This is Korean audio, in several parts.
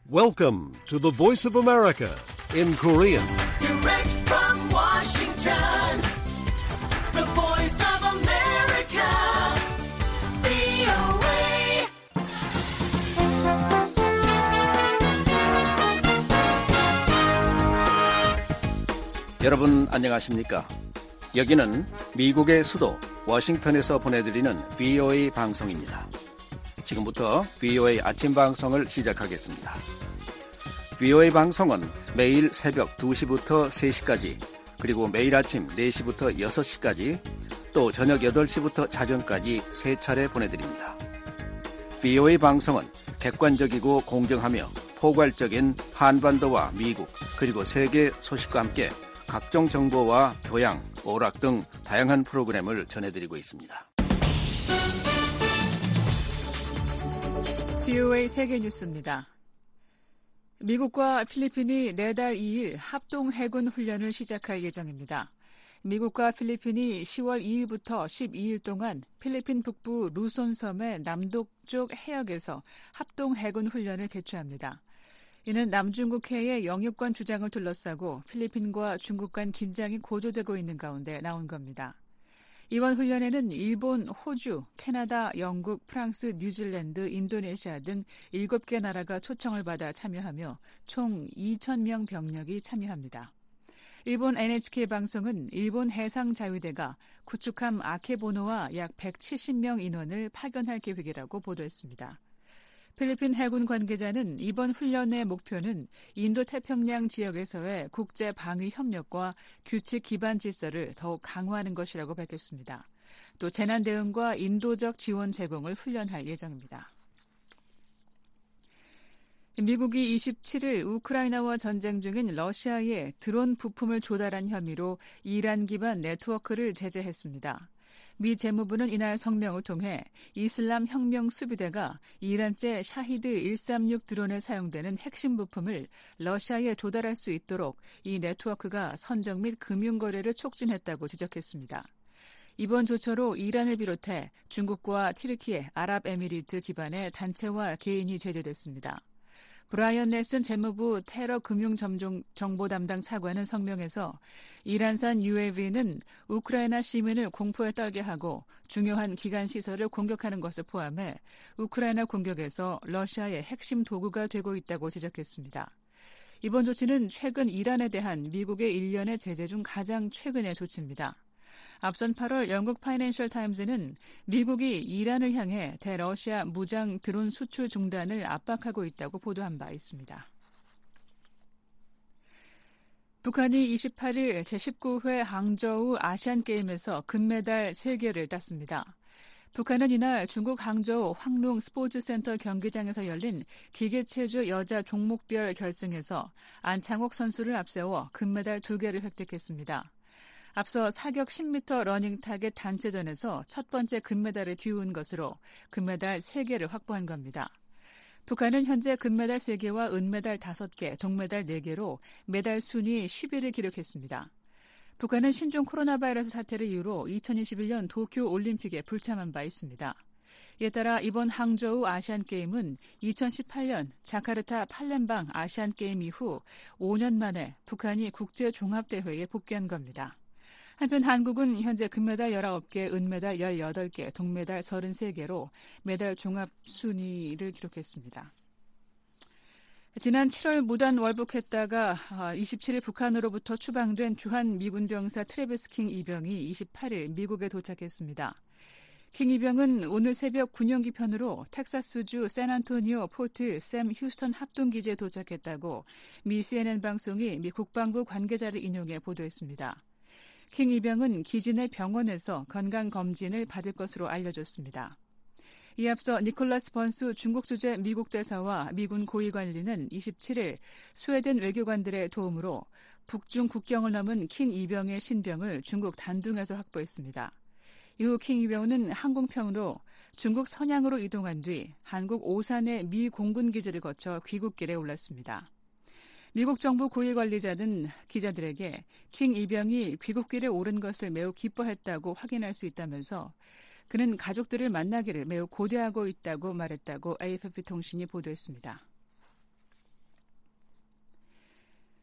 Welcome to the Voice of America in Korean. Direct from Washington, the Voice of America, VOA. 여러분 안녕하십니까? 여기는 미국의 수도 워싱턴에서 보내드리는 VOA 방송입니다. 지금부터 VOA 아침 방송을 시작하겠습니다. VOA 방송은 매일 새벽 2시부터 3시까지, 그리고 매일 아침 4시부터 6시까지, 또 저녁 8시부터 자정까지 3차례 보내드립니다. VOA 방송은 객관적이고 공정하며 포괄적인 한반도와 미국, 그리고 세계 소식과 함께 각종 정보와 교양, 오락 등 다양한 프로그램을 전해드리고 있습니다. VOA 세계뉴스입니다. 미국과 필리핀이 내달 2일 합동 해군 훈련을 시작할 예정입니다. 미국과 필리핀이 10월 2일부터 12일 동안 필리핀 북부 루손섬의 남동쪽 해역에서 합동 해군 훈련을 개최합니다. 이는 남중국해의 영유권 주장을 둘러싸고 필리핀과 중국 간 긴장이 고조되고 있는 가운데 나온 겁니다. 이번 훈련에는 일본, 호주, 캐나다, 영국, 프랑스, 뉴질랜드, 인도네시아 등 7개 나라가 초청을 받아 참여하며 총 2,000명 병력이 참여합니다. 일본 NHK 방송은 일본 해상자위대가 구축함 아케보노와 약 170명 인원을 파견할 계획이라고 보도했습니다. 필리핀 해군 관계자는 이번 훈련의 목표는 인도태평양 지역에서의 국제 방위 협력과 규칙 기반 질서를 더욱 강화하는 것이라고 밝혔습니다. 또 재난 대응과 인도적 지원 제공을 훈련할 예정입니다. 미국이 27일 우크라이나와 전쟁 중인 러시아에 드론 부품을 조달한 혐의로 이란 기반 네트워크를 제재했습니다. 미 재무부는 이날 성명을 통해 이슬람 혁명 수비대가 이란제 샤히드 136 드론에 사용되는 핵심 부품을 러시아에 조달할 수 있도록 이 네트워크가 선정 및 금융 거래를 촉진했다고 지적했습니다. 이번 조처로 이란을 비롯해 중국과 튀르키예, 아랍에미리트 기반의 단체와 개인이 제재됐습니다. 브라이언 넬슨 재무부 테러 금융 정보 담당 차관은 성명에서 이란산 UAV는 우크라이나 시민을 공포에 떨게 하고 중요한 기관 시설을 공격하는 것을 포함해 우크라이나 공격에서 러시아의 핵심 도구가 되고 있다고 지적했습니다. 이번 조치는 최근 이란에 대한 미국의 일련의 제재 중 가장 최근의 조치입니다. 앞선 8월 영국 파이낸셜 타임즈는 미국이 이란을 향해 대러시아 무장 드론 수출 중단을 압박하고 있다고 보도한 바 있습니다. 북한이 28일 제19회 항저우 아시안게임에서 금메달 3개를 땄습니다. 북한은 이날 중국 항저우 황룽 스포츠센터 경기장에서 열린 기계체조 여자 종목별 결승에서 안창옥 선수를 앞세워 금메달 2개를 획득했습니다. 앞서 사격 10m 러닝 타겟 단체전에서 첫 번째 금메달을 뒤운 것으로 금메달 3개를 확보한 겁니다. 북한은 현재 금메달 3개와 은메달 5개, 동메달 4개로 메달 순위 10위를 기록했습니다. 북한은 신종 코로나 바이러스 사태를 이유로 2021년 도쿄 올림픽에 불참한 바 있습니다. 이에 따라 이번 항저우 아시안게임은 2018년 자카르타 팔렘방 아시안게임 이후 5년 만에 북한이 국제종합대회에 복귀한 겁니다. 한편 한국은 현재 금메달 19개, 은메달 18개, 동메달 33개로 메달 종합 순위를 기록했습니다. 지난 7월 무단 월북했다가 27일 북한으로부터 추방된 주한 미군 병사 트래비스 킹 이병이 28일 미국에 도착했습니다. 킹 이병은 오늘 새벽 군용기 편으로 텍사스주 샌안토니오 포트 샘 휴스턴 합동기지에 도착했다고 미 CNN 방송이 미 국방부 관계자를 인용해 보도했습니다. 킹 이병은 기지 내 병원에서 건강검진을 받을 것으로 알려졌습니다. 이에 앞서 니콜라스 번수 중국 주재 미국 대사와 미군 고위관리는 27일 스웨덴 외교관들의 도움으로 북중 국경을 넘은 킹 이병의 신병을 중국 단둥에서 확보했습니다. 이후 킹 이병은 항공편으로 중국 선양으로 이동한 뒤 한국 오산의 미 공군기지를 거쳐 귀국길에 올랐습니다. 미국 정부 고위 관리자는 기자들에게 킹 이병이 귀국길에 오른 것을 매우 기뻐했다고 확인할 수 있다면서 그는 가족들을 만나기를 매우 고대하고 있다고 말했다고 AFP 통신이 보도했습니다.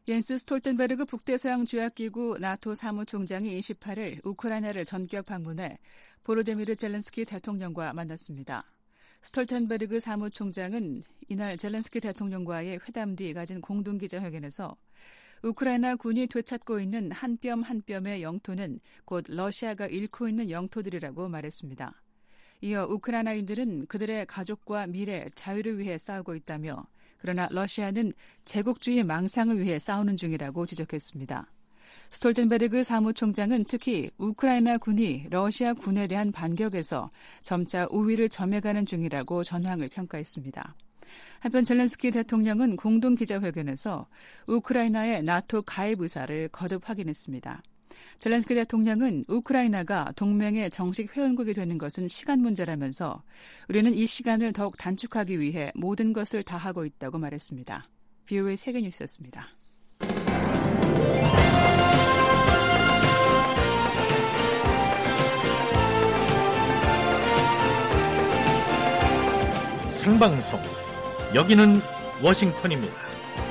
옌스 스톨텐베르그 북대서양조약기구 나토 사무총장이 28일 우크라이나를 전격 방문해 보로디미르 젤렌스키 대통령과 만났습니다. 스톨텐베르그 사무총장은 이날 젤렌스키 대통령과의 회담 뒤 가진 공동기자회견에서 우크라이나 군이 되찾고 있는 한 뼘 한 뼘의 영토는 곧 러시아가 잃고 있는 영토들이라고 말했습니다. 이어 우크라이나인들은 그들의 가족과 미래, 자유를 위해 싸우고 있다며 그러나 러시아는 제국주의 망상을 위해 싸우는 중이라고 지적했습니다. 스톨텐베르그 사무총장은 특히 우크라이나 군이 러시아 군에 대한 반격에서 점차 우위를 점해가는 중이라고 전황을 평가했습니다. 한편 젤렌스키 대통령은 공동기자회견에서 우크라이나의 나토 가입 의사를 거듭 확인했습니다. 젤렌스키 대통령은 우크라이나가 동맹의 정식 회원국이 되는 것은 시간 문제라면서 우리는 이 시간을 더욱 단축하기 위해 모든 것을 다하고 있다고 말했습니다. VOA 세계뉴스였습니다. 생방송 여기는 워싱턴입니다.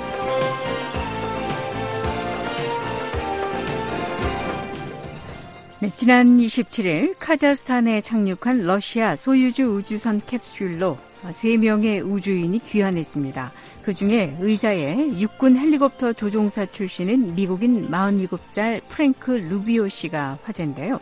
네, 지난 27일 카자흐스탄에 착륙한 러시아 소유주 우주선 캡슐로 3명의 우주인이 귀환했습니다. 그중에 의사의 육군 헬리콥터 조종사 출신인 미국인 47살 프랭크 루비오 씨가 화제인데요.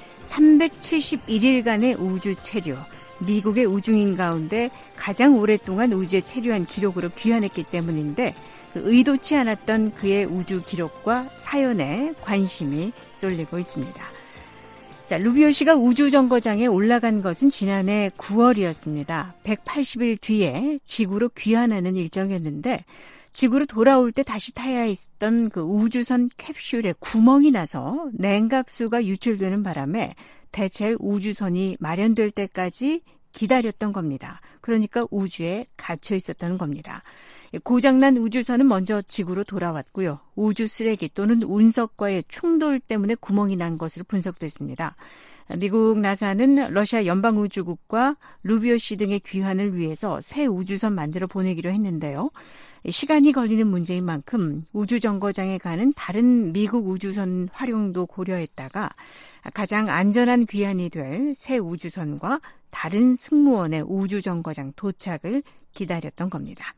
371일간의 우주 체류, 미국의 우주인 가운데 가장 오랫동안 우주에 체류한 기록으로 귀환했기 때문인데 의도치 않았던 그의 우주 기록과 사연에 관심이 쏠리고 있습니다. 자, 루비오 씨가 우주정거장에 올라간 것은 지난해 9월이었습니다. 180일 뒤에 지구로 귀환하는 일정이었는데 지구로 돌아올 때 다시 타야 했던 그 우주선 캡슐에 구멍이 나서 냉각수가 유출되는 바람에 대체 우주선이 마련될 때까지 기다렸던 겁니다. 그러니까 우주에 갇혀 있었던 겁니다. 고장난 우주선은 먼저 지구로 돌아왔고요. 우주 쓰레기 또는 운석과의 충돌 때문에 구멍이 난 것으로 분석됐습니다. 미국 나사는 러시아 연방우주국과 루비오 씨 등의 귀환을 위해서 새 우주선 만들어 보내기로 했는데요. 시간이 걸리는 문제인 만큼 우주정거장에 가는 다른 미국 우주선 활용도 고려했다가 가장 안전한 귀환이 될 새 우주선과 다른 승무원의 우주정거장 도착을 기다렸던 겁니다.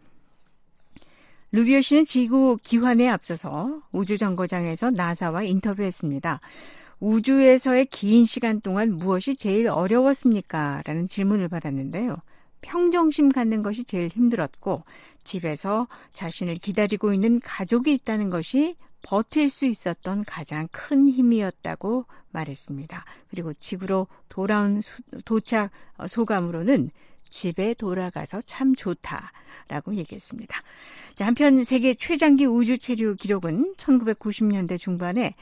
루비오 씨는 지구 귀환에 앞서서 우주정거장에서 나사와 인터뷰했습니다. 우주에서의 긴 시간 동안 무엇이 제일 어려웠습니까? 라는 질문을 받았는데요. 평정심 갖는 것이 제일 힘들었고 집에서 자신을 기다리고 있는 가족이 있다는 것이 버틸 수 있었던 가장 큰 힘이었다고 말했습니다. 그리고 지구로 돌아온 도착 소감으로는 집에 돌아가서 참 좋다라고 얘기했습니다. 자, 한편 세계 최장기 우주 체류 기록은 1990년대 중반에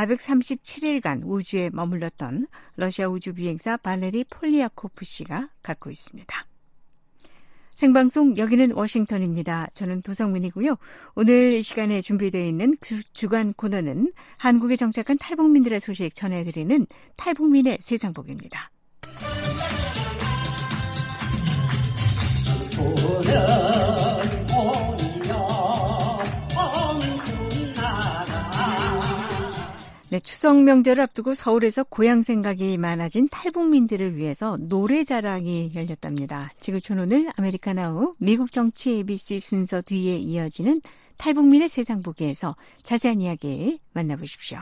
437일간 우주에 머물렀던 러시아 우주 비행사 발레리 폴리아코프 씨가 갖고 있습니다. 생방송 여기는 워싱턴입니다. 저는 도성민이고요. 오늘 이 시간에 준비되어 있는 주간 코너는 한국에 정착한 탈북민들의 소식 전해드리는 탈북민의 세상복입니다. 네, 추석 명절을 앞두고 서울에서 고향 생각이 많아진 탈북민들을 위해서 노래자랑이 열렸답니다. 지구촌 오늘 아메리카나우 미국 정치 ABC 순서 뒤에 이어지는 탈북민의 세상 보기에서 자세한 이야기 만나보십시오.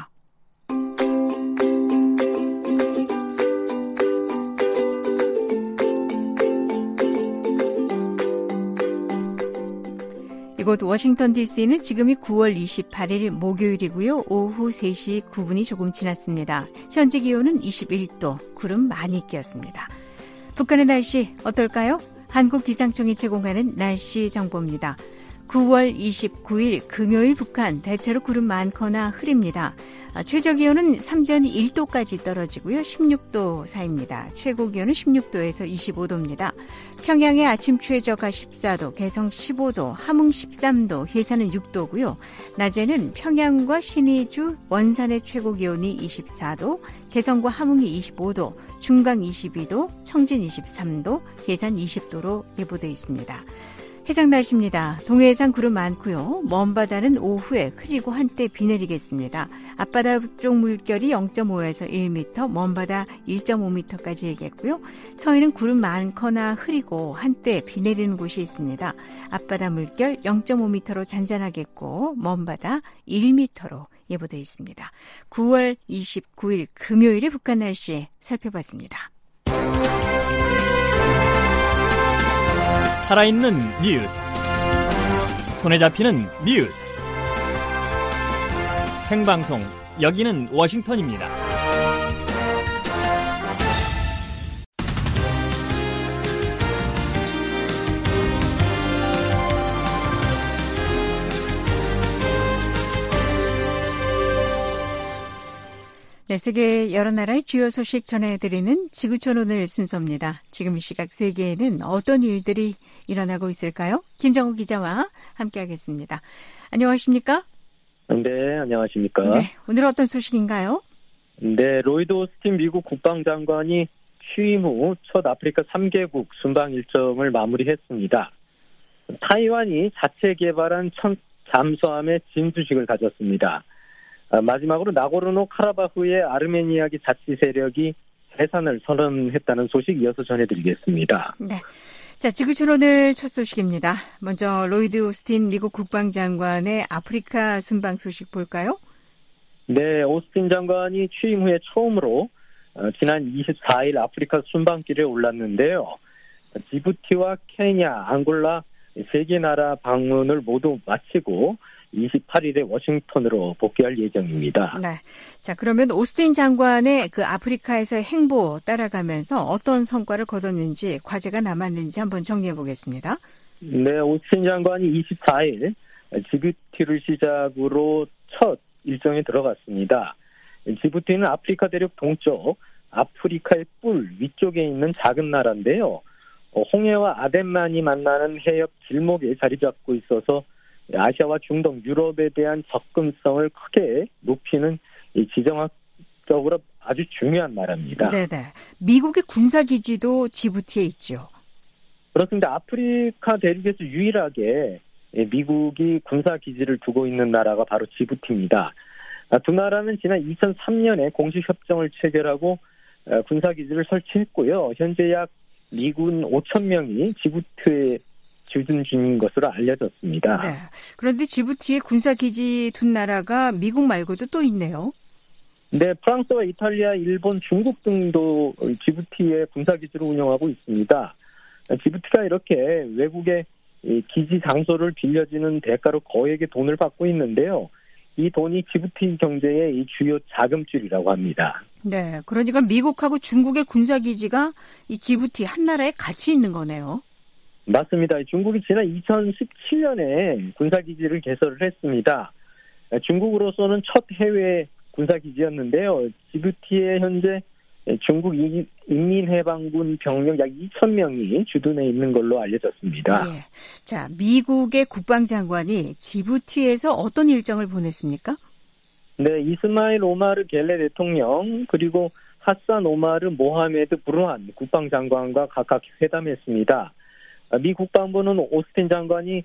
이곳 워싱턴 DC는 지금이 9월 28일 목요일이고요. 오후 3시 9분이 조금 지났습니다. 현재 기온은 21도, 구름 많이 끼었습니다. 북한의 날씨 어떨까요? 한국기상청이 제공하는 날씨 정보입니다. 9월 29일 금요일 북한 대체로 구름 많거나 흐립니다. 최저 기온은 삼전 1도까지 떨어지고요. 16도 사이입니다. 최고 기온은 16도에서 25도입니다. 평양의 아침 최저가 14도, 개성 15도, 함흥 13도, 해산은 6도고요. 낮에는 평양과 신의주, 원산의 최고 기온이 24도, 개성과 함흥이 25도, 중강 22도, 청진 23도, 해산 20도로 예보되어 있습니다. 해상 날씨입니다. 동해상 구름 많고요. 먼 바다는 오후에 흐리고 한때 비 내리겠습니다. 앞바다 쪽 물결이 0.5에서 1m, 먼 바다 1.5m까지 일겠고요. 서해는 구름 많거나 흐리고 한때 비 내리는 곳이 있습니다. 앞바다 물결 0.5m로 잔잔하겠고 먼 바다 1m로 예보되어 있습니다. 9월 29일 금요일의 북한 날씨 살펴봤습니다. 살아있는 뉴스, 손에 잡히는 뉴스, 생방송, 여기는 워싱턴입니다. 네, 세계 여러 나라의 주요 소식 전해드리는 지구촌 오늘 순서입니다. 지금 이 시각 세계에는 어떤 일들이 일어나고 있을까요? 김정우 기자와 함께하겠습니다. 안녕하십니까? 네, 안녕하십니까? 네, 오늘 어떤 소식인가요? 네, 로이드 오스틴 미국 국방장관이 취임 후 첫 아프리카 3개국 순방 일정을 마무리했습니다. 타이완이 자체 개발한 첫 잠수함의 진주식을 가졌습니다. 마지막으로 나고르노 카라바흐의 아르메니아기 자치 세력이 해산을 선언했다는 소식 이어서 전해드리겠습니다. 네. 자, 지구촌 오늘 첫 소식입니다. 먼저 로이드 오스틴 미국 국방장관의 아프리카 순방 소식 볼까요? 네, 오스틴 장관이 취임 후에 처음으로 지난 24일 아프리카 순방길에 올랐는데요. 지부티와 케냐, 앙골라 세 개 나라 방문을 모두 마치고 28일에 워싱턴으로 복귀할 예정입니다. 네. 자, 그러면 오스틴 장관의 그 아프리카에서의 행보 따라가면서 어떤 성과를 거뒀는지, 과제가 남았는지 한번 정리해 보겠습니다. 네, 오스틴 장관이 24일 지부티를 시작으로 첫 일정에 들어갔습니다. 지부티는 아프리카 대륙 동쪽, 아프리카의 뿔 위쪽에 있는 작은 나라인데요. 홍해와 아덴만이 만나는 해협 길목에 자리 잡고 있어서 아시아와 중동, 유럽에 대한 접근성을 크게 높이는 지정학적으로 아주 중요한 나라입니다. 네네. 미국의 군사기지도 지부티에 있죠. 그렇습니다. 아프리카 대륙에서 유일하게 미국이 군사기지를 두고 있는 나라가 바로 지부티입니다. 두 나라는 지난 2003년에 공식 협정을 체결하고 군사기지를 설치했고요. 현재 약 미군 5,000명이 지부티에 주둔 중인 것으로 알려졌습니다. 네. 그런데 지부티에 군사기지 둔 나라가 미국 말고도 또 있네요. 네, 프랑스와 이탈리아, 일본, 중국 등도 지부티에 군사기지를 운영하고 있습니다. 지부티가 이렇게 외국의 기지 장소를 빌려주는 대가로 거액의 돈을 받고 있는데요. 이 돈이 지부티 경제의 이 주요 자금줄이라고 합니다. 네, 그러니까 미국하고 중국의 군사기지가 이 지부티 한 나라에 같이 있는 거네요. 맞습니다. 중국이 지난 2017년에 군사기지를 개설을 했습니다. 중국으로서는 첫 해외 군사기지였는데요. 지부티에 현재 중국 인민해방군 병력 약 2,000명이 주둔해 있는 걸로 알려졌습니다. 예. 자, 미국의 국방장관이 지부티에서 어떤 일정을 보냈습니까? 네, 이스마일 오마르 겔레 대통령 그리고 하산 오마르 모하메드 브루한 국방장관과 각각 회담했습니다. 미 국방부는 오스틴 장관이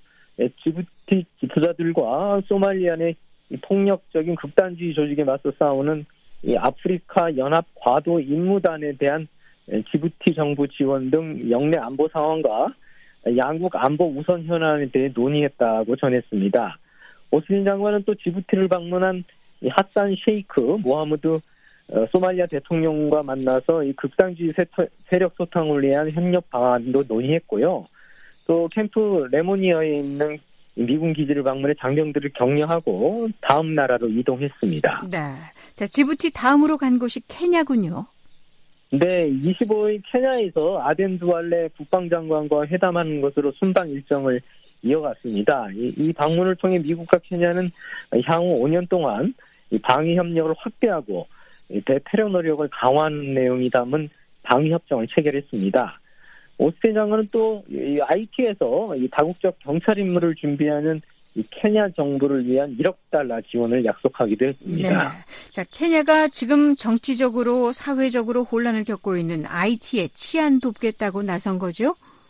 지부티 지도자들과 소말리아 내 폭력적인 극단주의 조직에 맞서 싸우는 이 아프리카 연합 과도 임무단에 대한 지부티 정부 지원 등 영내 안보 상황과 양국 안보 우선 현안에 대해 논의했다고 전했습니다. 오스틴 장관은 또 지부티를 방문한 이 하산 셰이크 모하무드 소말리아 대통령과 만나서 이 극단주의 세력 소탕을 위한 협력 방안도 논의했고요. 또 캠프 레모니아에 있는 미군 기지를 방문해 장병들을 격려하고 다음 나라로 이동했습니다. 네. 자, 지부티 다음으로 간 곳이 케냐군요. 네, 25일 케냐에서 아덴 두알레 국방장관과 회담하는 것으로 순방 일정을 이어갔습니다. 이 방문을 통해 미국과 케냐는 향후 5년 동안 방위 협력을 확대하고 대테러 노력을 강화하는 내용이 담은 방위 협정을 체결했습니다. 오스틴 장관은 또 IT에서 다국적 경찰 임무를 준비하는 케냐 정부를 위한 1억 달러 지원을 약속하기도 했습니다. 네. 자, 케냐가 지금 정치적으로 사회적으로 혼란을 겪고 있는 IT에 치안 돕겠다고 나선 거죠?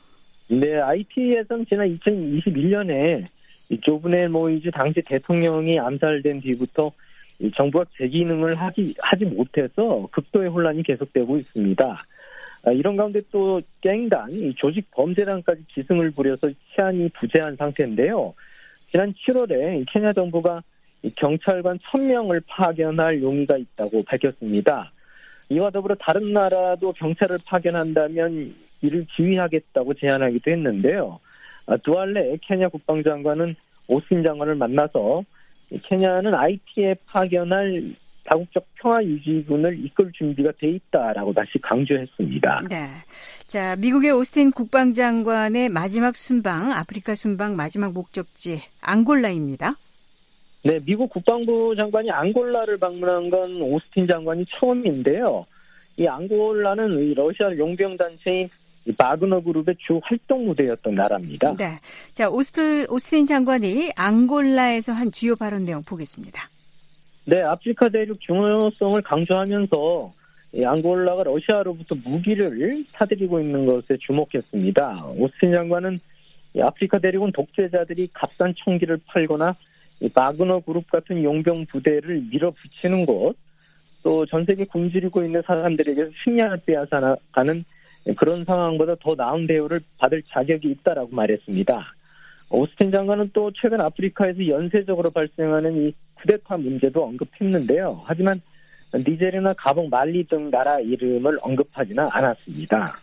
네, IT에서는 지난 2021년에 이 조브넬 모이즈 당시 대통령이 암살된 뒤부터 이 정부가 재기능을 하지 못해서 극도의 혼란이 계속되고 있습니다. 이런 가운데 또 갱단, 이 조직 범죄단까지 기승을 부려서 치안이 부재한 상태인데요. 지난 7월에 케냐 정부가 이 경찰관 1000명을 파견할 용의가 있다고 밝혔습니다. 이와 더불어 다른 나라도 경찰을 파견한다면 이를 지휘하겠다고 제안하기도 했는데요. 두알레 케냐 국방장관은 오스틴 장관을 만나서 케냐는 IT에 파견할 다국적 평화유지군을 이끌 준비가 돼 있다라고 다시 강조했습니다. 네. 자, 미국의 오스틴 국방장관의 마지막 순방, 아프리카 순방 마지막 목적지 앙골라입니다. 네, 미국 국방부 장관이 앙골라를 방문한 건 오스틴 장관이 처음인데요. 이 앙골라는 이 러시아 용병단체인 바그너 그룹의 주 활동 무대였던 나라입니다. 네. 자, 오스틴 장관이 앙골라에서 한 주요 발언 내용 보겠습니다. 네, 아프리카 대륙 중요성을 강조하면서 이 앙골라가 러시아로부터 무기를 사들이고 있는 것에 주목했습니다. 오스틴 장관은 이 아프리카 대륙은 독재자들이 값싼 총기를 팔거나 이 바그너 그룹 같은 용병 부대를 밀어붙이는 곳, 또 전 세계 굶주리고 있는 사람들에게 식량을 빼앗아가는 그런 상황보다 더 나은 대우를 받을 자격이 있다라고 말했습니다. 오스틴 장관은 또 최근 아프리카에서 연쇄적으로 발생하는 이 쿠데타 문제도 언급했는데요. 하지만 니제르나 가봉, 말리 등 나라 이름을 언급하지는 않았습니다.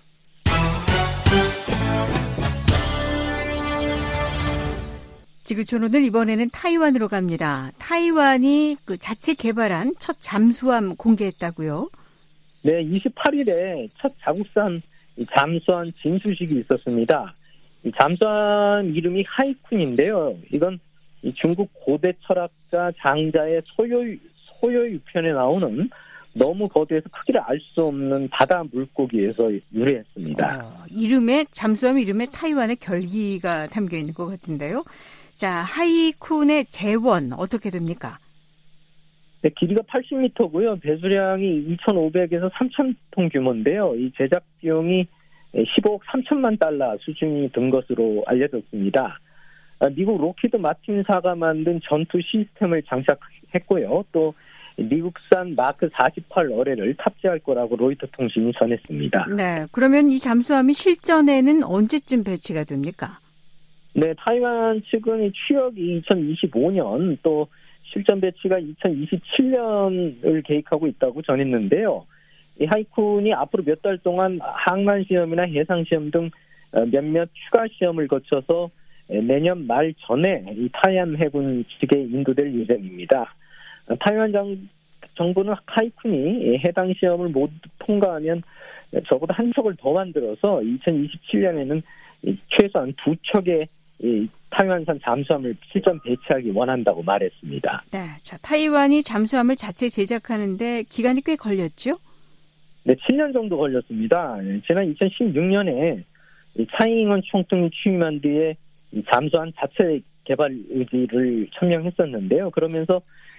지구촌오늘 이번에는 타이완으로 갑니다. 타이완이 그 자체 개발한 첫 잠수함 공개했다고요? 네, 28일에 첫 자국산 잠수함 진수식이 있었습니다. 이 잠수함 이름이 하이쿤인데요. 이건 이 중국 고대 철학자 장자의 소요유편에 나오는 너무 거대해서 크기를 알 수 없는 바다 물고기에서 유래했습니다. 잠수함 이름에 타이완의 결기가 담겨 있는 것 같은데요. 자, 하이쿤의 재원 어떻게 됩니까? 네, 길이가 80m고요. 배수량이 2,500에서 3,000톤 규모인데요. 이 제작 비용이 15억 3천만 달러 수준이 든 것으로 알려졌습니다. 미국 로키드 마틴사가 만든 전투 시스템을 장착했고요. 또 미국산 마크 48 어뢰를 탑재할 거라고 로이터 통신이 전했습니다. 네, 그러면 이 잠수함이 실전에는 언제쯤 배치가 됩니까? 네, 타이완 측은 취역이 2025년 또 실전 배치가 2027년을 계획하고 있다고 전했는데요. 이 하이쿤이 앞으로 몇 달 동안 항만 시험이나 해상 시험 등 몇몇 추가 시험을 거쳐서 내년 말 전에 이 타이완 해군 측에 인도될 예정입니다. 타이완 정부는 하이쿤이 해당 시험을 모두 통과하면 적어도 한 척을 더 만들어서 2027년에는 최소한 2척의 이 타이완산 잠수함을 실전 배치하기 원한다고 말했습니다. 네, 자, 타이완이 잠수함을 자체 제작하는데 기간이 꽤 걸렸죠? 네, 7년 정도 걸렸습니다. 지난 2016년에 차이잉원 총통이 취임한 뒤에 이 잠수함 자체 개발 의지를 천명했었는데요. 그러면서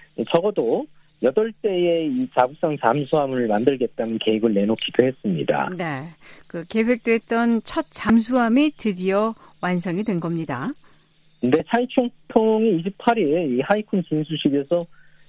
적어도 8대의 이 자국산 잠수함을 만들겠다는 계획을 내놓기도 했습니다. 네, 그 계획됐던 첫 잠수함이 드디어 완성이 된 겁니다. 네, 차이 총통이 28일 이 하이쿤 진수식에서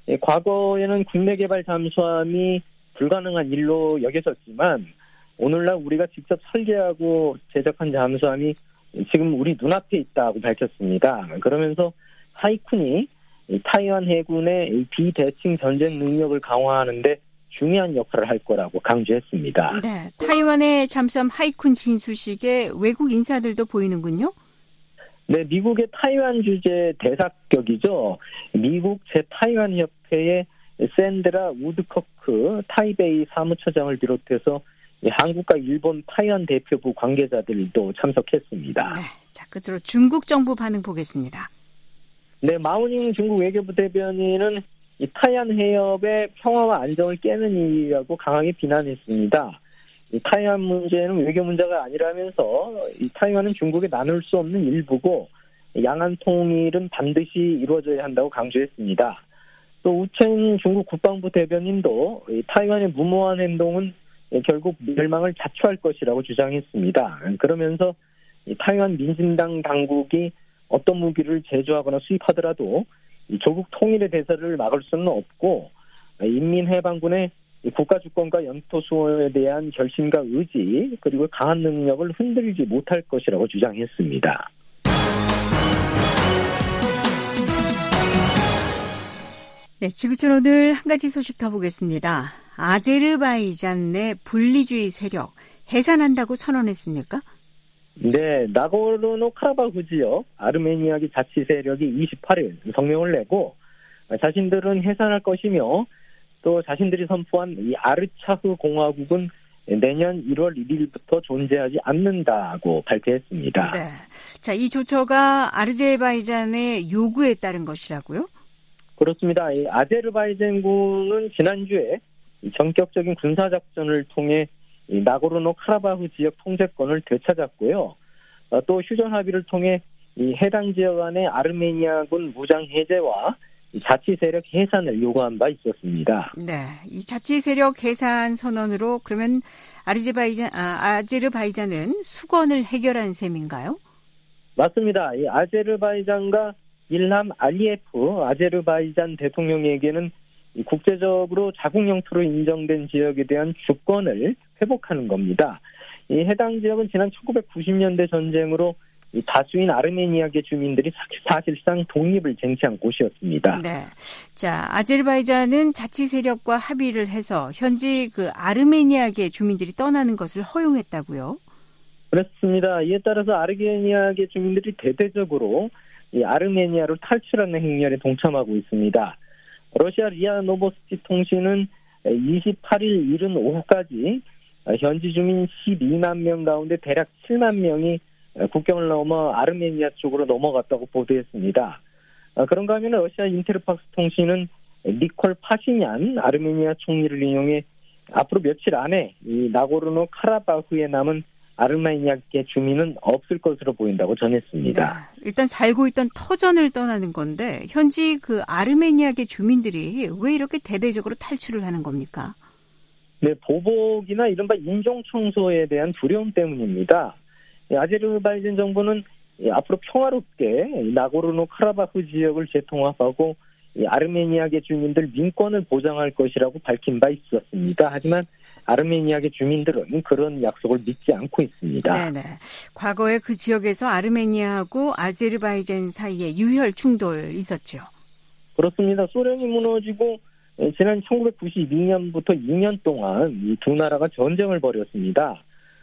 과거에는 국내 개발 잠수함이 불가능한 일로 여겨졌지만 오늘날 우리가 직접 설계하고 제작한 잠수함이 지금 우리 눈앞에 있다고 밝혔습니다. 그러면서 하이쿤이 타이완 해군의 비대칭 전쟁 능력을 강화하는 데 중요한 역할을 할 거라고 강조했습니다. 네, 타이완의 잠수함 하이쿤 진수식에 외국 인사들도 보이는군요. 네, 미국의 타이완 주재 대사격이죠. 미국 제 타이완 협회의 샌드라 우드커크 타이베이 사무처장을 비롯해서 한국과 일본 타이완 대표부 관계자들도 참석했습니다. 네, 자, 끝으로 중국 정부 반응 보겠습니다. 네, 마오닝 중국 외교부 대변인은 이 타이완 해협의 평화와 안정을 깨는 일이라고 강하게 비난했습니다. 이 타이완 문제는 외교 문제가 아니라면서 이 타이완은 중국에 나눌 수 없는 일부고 양안 통일은 반드시 이루어져야 한다고 강조했습니다. 또 우첸 중국 국방부 대변인도 이 타이완의 무모한 행동은 결국 멸망을 자초할 것이라고 주장했습니다. 그러면서 이 타이완 민진당 당국이 어떤 무기를 제조하거나 수입하더라도 이 조국 통일의 대사를 막을 수는 없고 인민해방군의 이 국가 주권과 영토 수호에 대한 결심과 의지 그리고 강한 능력을 흔들지 못할 것이라고 주장했습니다. 네, 지구촌 오늘 한 가지 소식 더 보겠습니다. 아제르바이잔 내 분리주의 세력 해산한다고 선언했습니까? 네, 나고르노 카라바흐 지역 아르메니아계 자치 세력이 28일 성명을 내고 자신들은 해산할 것이며 또 자신들이 선포한 이 아르차흐 공화국은 내년 1월 1일부터 존재하지 않는다고 발표했습니다. 네. 자, 이 조처가 아르제바이잔의 요구에 따른 것이라고요? 그렇습니다. 이 아제르바이잔군은 지난주에 전격적인 군사작전을 통해 이 나고르노 카라바흐 지역 통제권을 되찾았고요. 또 휴전 합의를 통해 이 해당 지역 안의 아르메니아군 무장 해제와 자치 세력 해산을 요구한 바 있었습니다. 네, 이 자치 세력 해산 선언으로 그러면 아제르바이잔은 수건을 해결한 셈인가요? 맞습니다. 이 아제르바이잔과 일함 알리예프 아제르바이잔 대통령에게는 이 국제적으로 자국 영토로 인정된 지역에 대한 주권을 회복하는 겁니다. 이 해당 지역은 지난 1990년대 전쟁으로 이 다수인 아르메니아계 주민들이 사실상 독립을 쟁취한 곳이었습니다. 네. 자, 아제르바이잔은 자치 세력과 합의를 해서 현지 그 아르메니아계 주민들이 떠나는 것을 허용했다고요? 그렇습니다. 이에 따라서 아르메니아계 주민들이 대대적으로 이 아르메니아로 탈출하는 행렬에 동참하고 있습니다. 러시아 리아 노보스티 통신은 28일 이른 오후까지 현지 주민 12만 명 가운데 대략 7만 명이 국경을 넘어 아르메니아 쪽으로 넘어갔다고 보도했습니다. 그런가 하면 러시아 인테르팍스 통신은 니콜 파시냔 아르메니아 총리를 인용해 앞으로 며칠 안에 이 나고르노 카라바흐에 남은 아르메니아계 주민은 없을 것으로 보인다고 전했습니다. 네, 일단 살고 있던 터전을 떠나는 건데 현지 그 아르메니아계 주민들이 왜 이렇게 대대적으로 탈출을 하는 겁니까? 네, 보복이나 이른바 인종 청소에 대한 두려움 때문입니다. 아제르바이잔 정부는 앞으로 평화롭게 나고르노 카라바흐 지역을 재통합하고 아르메니아계 주민들 민권을 보장할 것이라고 밝힌 바 있었습니다. 하지만 아르메니아계 주민들은 그런 약속을 믿지 않고 있습니다. 네네. 과거에 그 지역에서 아르메니아하고 아제르바이잔 사이에 유혈 충돌 있었죠. 그렇습니다. 소련이 무너지고 지난 1992년부터 2년 동안 이 두 나라가 전쟁을 벌였습니다.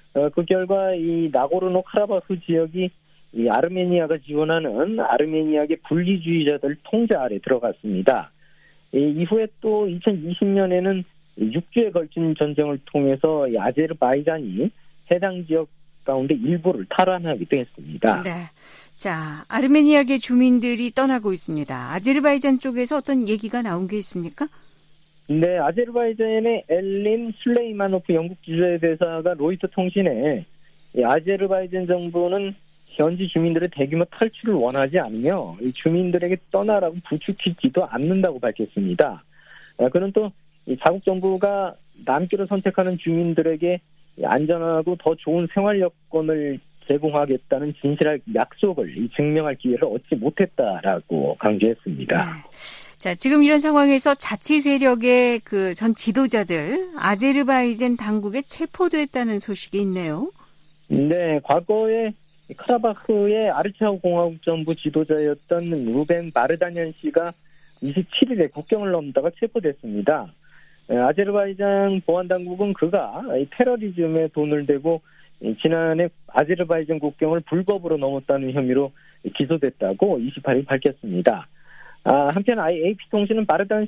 그 결과 이 나고르노 카라바흐 지역이 이 아르메니아가 지원하는 아르메니아계 분리주의자들 통제 아래 들어갔습니다. 이후에 또 2020년에는 6주에 걸친 전쟁을 통해서 이 아제르바이잔이 해당 지역 가운데 일부를 탈환하기도 했습니다. 네. 자, 아르메니아계 주민들이 떠나고 있습니다. 아제르바이잔 쪽에서 어떤 얘기가 나온 게 있습니까? 네, 아제르바이잔의 엘린 슬레이마노프 영국 주재대사가 로이터 통신에 아제르바이잔 정부는 현지 주민들의 대규모 탈출을 원하지 않으며 이 주민들에게 떠나라고 부추기지도 않는다고 밝혔습니다. 그는 또 자국 정부가 남기를 선택하는 주민들에게 안전하고 더 좋은 생활 여건을 제공하겠다는 진실한 약속을 증명할 기회를 얻지 못했다라고 강조했습니다. 네. 자, 지금 이런 상황에서 자치 세력의 그 전 지도자들 아제르바이잔 당국에 체포됐다는 소식이 있네요. 네, 과거에 카라바흐의 아르차흐 공화국 정부 지도자였던 루벤 바르다냔 씨가 27일에 국경을 넘다가 체포됐습니다. 아제르바이잔 보안당국은 그가 테러리즘에 돈을 대고 지난해 아제르바이잔 국경을 불법으로 넘었다는 혐의로 기소됐다고 28일 밝혔습니다. 한편 AP통신은 바르다냔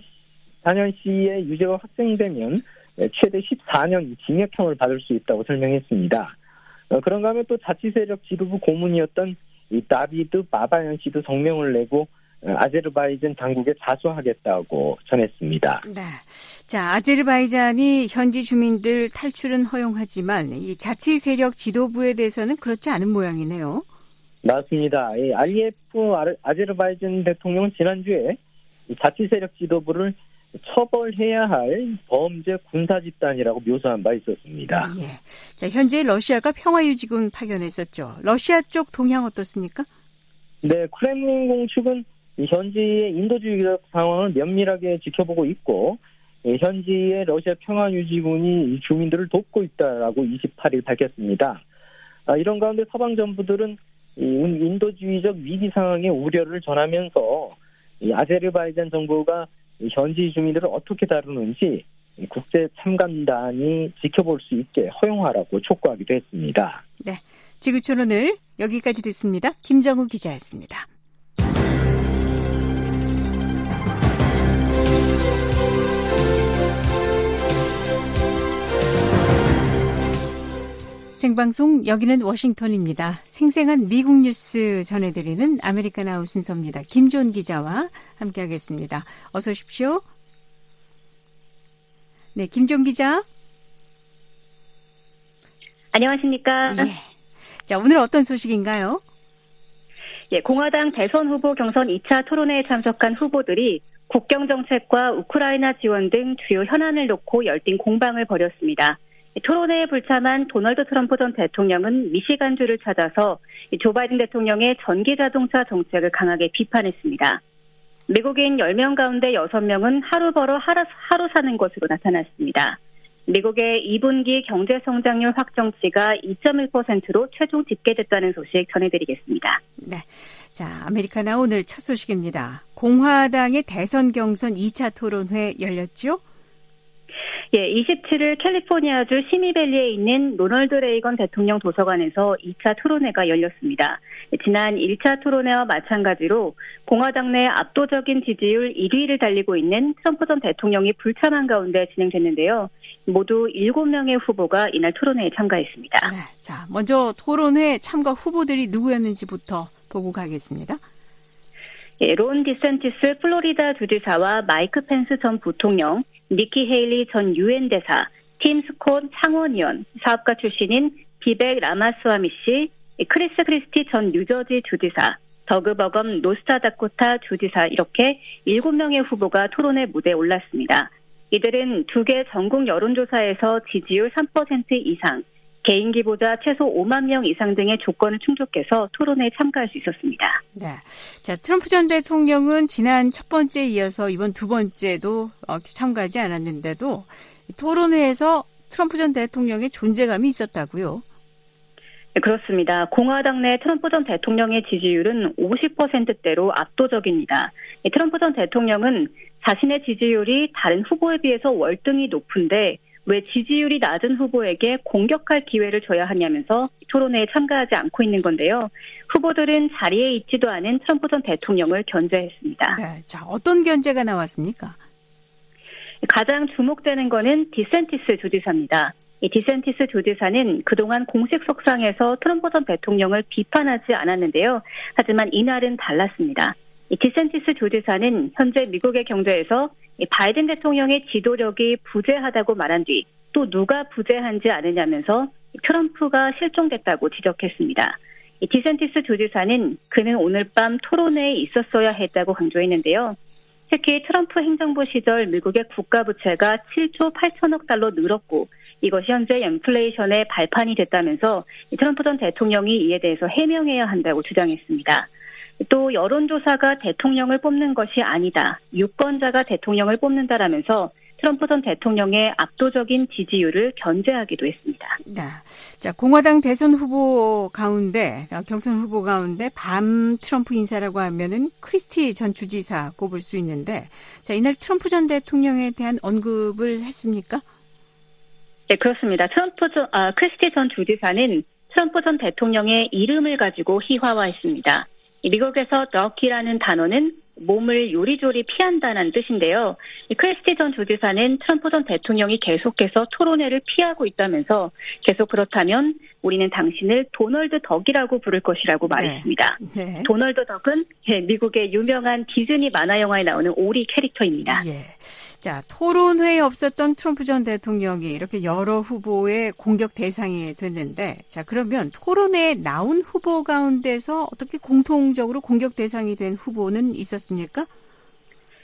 씨의 유죄가 확정되면 최대 14년 징역형을 받을 수 있다고 설명했습니다. 그런가 하면 또 자치세력 지도부 고문이었던 이 다비드 바바얀 씨도 성명을 내고 아제르바이잔 당국에 자수하겠다고 전했습니다. 네. 자, 아제르바이잔이 현지 주민들 탈출은 허용하지만 이 자치 세력 지도부에 대해서는 그렇지 않은 모양이네요. 맞습니다. 알리예프 아제르바이잔 대통령은 지난주에 이 자치 세력 지도부를 처벌해야 할 범죄 군사 집단이라고 묘사한 바 있었습니다. 예. 자, 현재 러시아가 평화유지군 파견했었죠. 러시아 쪽 동향 어떻습니까? 네, 크렘린 공축은 현지의 인도주의적 상황을 면밀하게 지켜보고 있고 현지의 러시아 평화유지군이 주민들을 돕고 있다라고 28일 밝혔습니다. 이런 가운데 서방 정부들은 인도주의적 위기 상황의 우려를 전하면서 아제르바이잔 정부가 현지 주민들을 어떻게 다루는지 국제 참관단이 지켜볼 수 있게 허용하라고 촉구하기도 했습니다. 네, 지구촌 오늘 여기까지 듣습니다. 김정우 기자였습니다. 생방송 여기는 워싱턴입니다. 생생한 미국 뉴스 전해드리는 아메리카나우 순서입니다. 김존 기자와 함께하겠습니다. 어서 오십시오. 네, 김존 기자. 안녕하십니까. 예. 자, 오늘 어떤 소식인가요? 예, 공화당 대선 후보 경선 2차 토론회에 참석한 후보들이 국경 정책과 우크라이나 지원 등 주요 현안을 놓고 열띤 공방을 벌였습니다. 토론회에 불참한 도널드 트럼프 전 대통령은 미시간주를 찾아서 조 바이든 대통령의 전기자동차 정책을 강하게 비판했습니다. 미국인 10명 가운데 6명은 하루 벌어 하루 사는 것으로 나타났습니다. 미국의 2분기 경제성장률 확정치가 2.1%로 최종 집계됐다는 소식 전해드리겠습니다. 네, 자, 아메리카나 오늘 첫 소식입니다. 공화당의 대선 경선 2차 토론회 열렸죠? 예, 27일 캘리포니아주 시미밸리에 있는 로널드 레이건 대통령 도서관에서 2차 토론회가 열렸습니다. 지난 1차 토론회와 마찬가지로 공화당 내 압도적인 지지율 1위를 달리고 있는 트럼프 전 대통령이 불참한 가운데 진행됐는데요. 모두 7명의 후보가 이날 토론회에 참가했습니다. 네, 자, 먼저 토론회 참가 후보들이 누구였는지부터 보고 가겠습니다. 예, 론 디센티스 플로리다 주지사와 마이크 펜스 전 부통령, 니키 헤일리 전 유엔 대사, 팀 스콧 상원의원, 사업가 출신인 비벡 라마스와미 씨, 크리스 크리스티 전 뉴저지 주지사, 더그 버검 노스다코타 주지사 이렇게 7명의 후보가 토론회 무대에 올랐습니다. 이들은 2개 전국 여론조사에서 지지율 3% 이상, 개인기 보자 최소 5만 명 이상 등의 조건을 충족해서 토론회에 참가할 수 있었습니다. 네, 자, 트럼프 전 대통령은 지난 첫 번째에 이어서 이번 두 번째도 참가하지 않았는데도 토론회에서 트럼프 전 대통령의 존재감이 있었다고요? 네, 그렇습니다. 공화당 내 트럼프 전 대통령의 지지율은 50%대로 압도적입니다. 트럼프 전 대통령은 자신의 지지율이 다른 후보에 비해서 월등히 높은데 왜 지지율이 낮은 후보에게 공격할 기회를 줘야 하냐면서 토론회에 참가하지 않고 있는 건데요. 후보들은 자리에 있지도 않은 트럼프 전 대통령을 견제했습니다. 네, 자, 어떤 견제가 나왔습니까? 가장 주목되는 거는 디센티스 주지사입니다. 이 디센티스 주지사는 그동안 공식 석상에서 트럼프 전 대통령을 비판하지 않았는데요. 하지만 이날은 달랐습니다. 이 디센티스 주지사는 현재 미국의 경제에서 바이든 대통령의 지도력이 부재하다고 말한 뒤 또 누가 부재한지 아느냐면서 트럼프가 실종됐다고 지적했습니다. 이 디센티스 주지사는 그는 오늘 밤 토론회에 있었어야 했다고 강조했는데요. 특히 트럼프 행정부 시절 미국의 국가부채가 7조 8천억 달러 늘었고 이것이 현재 인플레이션의 발판이 됐다면서 트럼프 전 대통령이 이에 대해서 해명해야 한다고 주장했습니다. 또 여론조사가 대통령을 뽑는 것이 아니다. 유권자가 대통령을 뽑는다라면서 트럼프 전 대통령의 압도적인 지지율을 견제하기도 했습니다. 네. 자, 공화당 대선 후보 가운데, 경선 후보 가운데 밤 트럼프 인사라고 하면은 크리스티 전 주지사 꼽을 수 있는데, 자, 이날 트럼프 전 대통령에 대한 언급을 했습니까? 네, 그렇습니다. 크리스티 전 주지사는 트럼프 전 대통령의 이름을 가지고 희화화했습니다. 미국에서 덕이라는 단어는 몸을 요리조리 피한다는 뜻인데요. 크리스티 전 주지사는 트럼프 전 대통령이 계속해서 토론회를 피하고 있다면서 계속 그렇다면 우리는 당신을 도널드 덕이라고 부를 것이라고 말했습니다. 네. 도널드 덕은 미국의 유명한 디즈니 만화 영화에 나오는 오리 캐릭터입니다. 예. 자, 토론회에 없었던 트럼프 전 대통령이 이렇게 여러 후보의 공격 대상이 됐는데, 자, 그러면 토론회에 나온 후보 가운데서 어떻게 공통적으로 공격 대상이 된 후보는 있었습니까?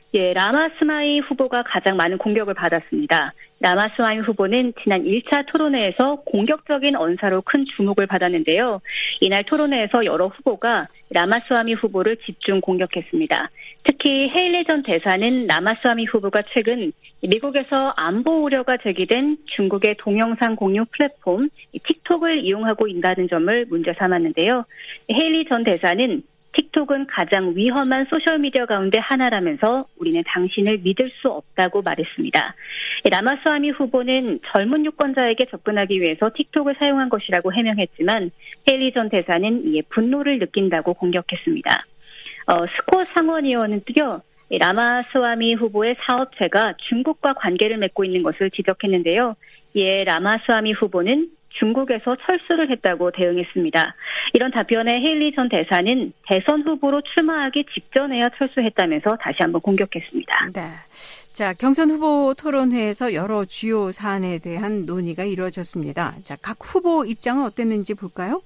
예, 라마스와미 후보가 가장 많은 공격을 받았습니다. 라마스와미 후보는 지난 1차 토론회에서 공격적인 언사로 큰 주목을 받았는데요. 이날 토론회에서 여러 후보가 라마스와미 후보를 집중 공격했습니다. 특히 헤일리 전 대사는 라마스와미 후보가 최근 미국에서 안보 우려가 제기된 중국의 동영상 공유 플랫폼 틱톡을 이용하고 있다는 점을 문제 삼았는데요. 헤일리 전 대사는 틱톡은 가장 위험한 소셜미디어 가운데 하나라면서 우리는 당신을 믿을 수 없다고 말했습니다. 라마스와미 후보는 젊은 유권자에게 접근하기 위해서 틱톡을 사용한 것이라고 해명했지만 헤일리 전 대사는 이에 분노를 느낀다고 공격했습니다. 스콧 상원의원은요. 라마스와미 후보의 사업체가 중국과 관계를 맺고 있는 것을 지적했는데요. 이에 라마스와미 후보는 중국에서 철수를 했다고 대응했습니다. 이런 답변에 헤일리 전 대사는 대선 후보로 출마하기 직전에야 철수했다면서 다시 한번 공격했습니다. 네. 자, 경선 후보 토론회에서 여러 주요 사안에 대한 논의가 이루어졌습니다. 자, 각 후보 입장은 어땠는지 볼까요?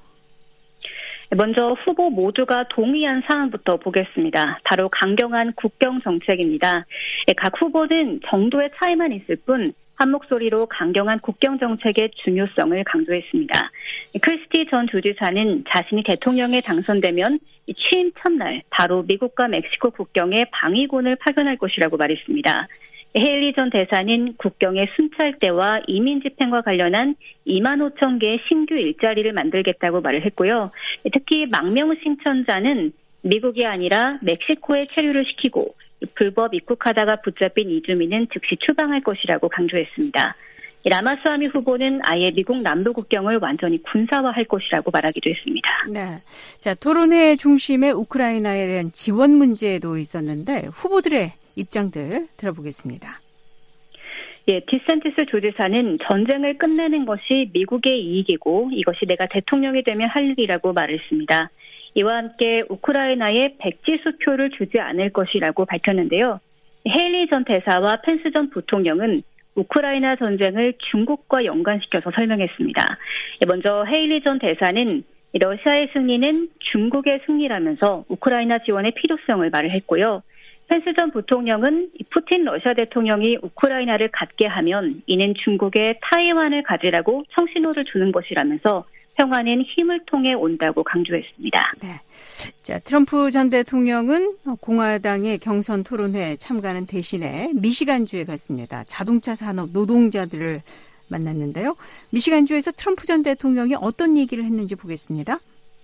먼저 후보 모두가 동의한 사항부터 보겠습니다. 바로 강경한 국경 정책입니다. 각 후보는 정도의 차이만 있을 뿐 한 목소리로 강경한 국경 정책의 중요성을 강조했습니다. 크리스티 전 주지사는 자신이 대통령에 당선되면 취임 첫날 바로 미국과 멕시코 국경에 방위군을 파견할 것이라고 말했습니다. 헤일리 전 대사는 국경의 순찰대와 이민 집행과 관련한 2만 5천 개의 신규 일자리를 만들겠다고 말을 했고요. 특히 망명 신천자는 미국이 아니라 멕시코에 체류를 시키고 불법 입국하다가 붙잡힌 이주민은 즉시 추방할 것이라고 강조했습니다. 라마스와미 후보는 아예 미국 남부 국경을 완전히 군사화할 것이라고 말하기도 했습니다. 네. 자, 토론회 중심에 우크라이나에 대한 지원 문제도 있었는데 후보들의 입장들 들어보겠습니다. 예, 디센티스 주지사는 전쟁을 끝내는 것이 미국의 이익이고 이것이 내가 대통령이 되면 할 일이라고 말했습니다. 이와 함께 우크라이나에 백지 수표를 주지 않을 것이라고 밝혔는데요. 헤일리 전 대사와 펜스 전 부통령은 우크라이나 전쟁을 중국과 연관시켜서 설명했습니다. 먼저 헤일리 전 대사는 러시아의 승리는 중국의 승리라면서 우크라이나 지원의 필요성을 말을 했고요. 펜스 전 부통령은 푸틴 러시아 대통령이 우크라이나를 갖게 하면 이는 중국의 타이완을 가지라고 청신호를 주는 것이라면서 평화는 힘을 통해 온다고 강조했습니다. 네. 자, 트럼프 전 대통령은 공화당의 경선 토론회 참가하는 대신에 미시간주에 갔습니다. 자동차 산업 노동자들을 만났는데요. 미시간주에서 트럼프 전 대통령이 어떤 얘기를 했는지 보겠습니다.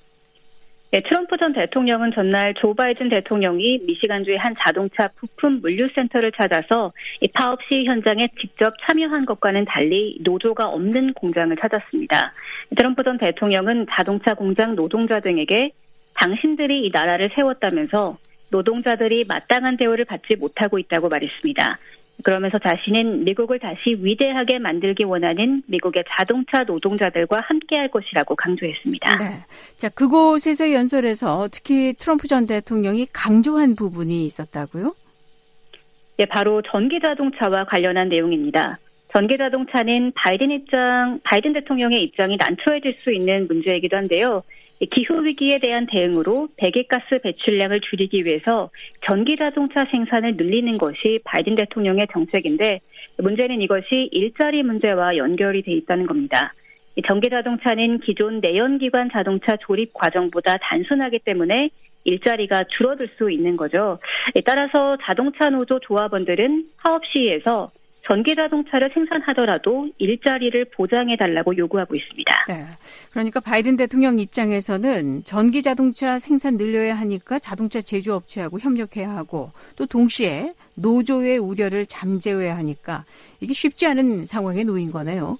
네, 트럼프 전 대통령은 전날 조 바이든 대통령이 미시간주의 한 자동차 부품 물류센터를 찾아서 이 파업 시위 현장에 직접 참여한 것과는 달리 노조가 없는 공장을 찾았습니다. 트럼프 전 대통령은 자동차 공장 노동자 등에게 당신들이 이 나라를 세웠다면서 노동자들이 마땅한 대우를 받지 못하고 있다고 말했습니다. 그러면서 자신은 미국을 다시 위대하게 만들기 원하는 미국의 자동차 노동자들과 함께할 것이라고 강조했습니다. 네. 자, 그곳에서 연설에서 특히 트럼프 전 대통령이 강조한 부분이 있었다고요? 네, 바로 전기자동차와 관련한 내용입니다. 전기자동차는 바이든 대통령의 입장이 난처해질 수 있는 문제이기도 한데요. 기후위기에 대한 대응으로 배기가스 배출량을 줄이기 위해서 전기자동차 생산을 늘리는 것이 바이든 대통령의 정책인데 문제는 이것이 일자리 문제와 연결이 돼 있다는 겁니다. 전기자동차는 기존 내연기관 자동차 조립 과정보다 단순하기 때문에 일자리가 줄어들 수 있는 거죠. 따라서 자동차 노조 조합원들은 파업 시위에서 전기자동차를 생산하더라도 일자리를 보장해달라고 요구하고 있습니다. 네. 그러니까 바이든 대통령 입장에서는 전기자동차 생산 늘려야 하니까 자동차 제조업체하고 협력해야 하고 또 동시에 노조의 우려를 잠재워야 하니까 이게 쉽지 않은 상황에 놓인 거네요.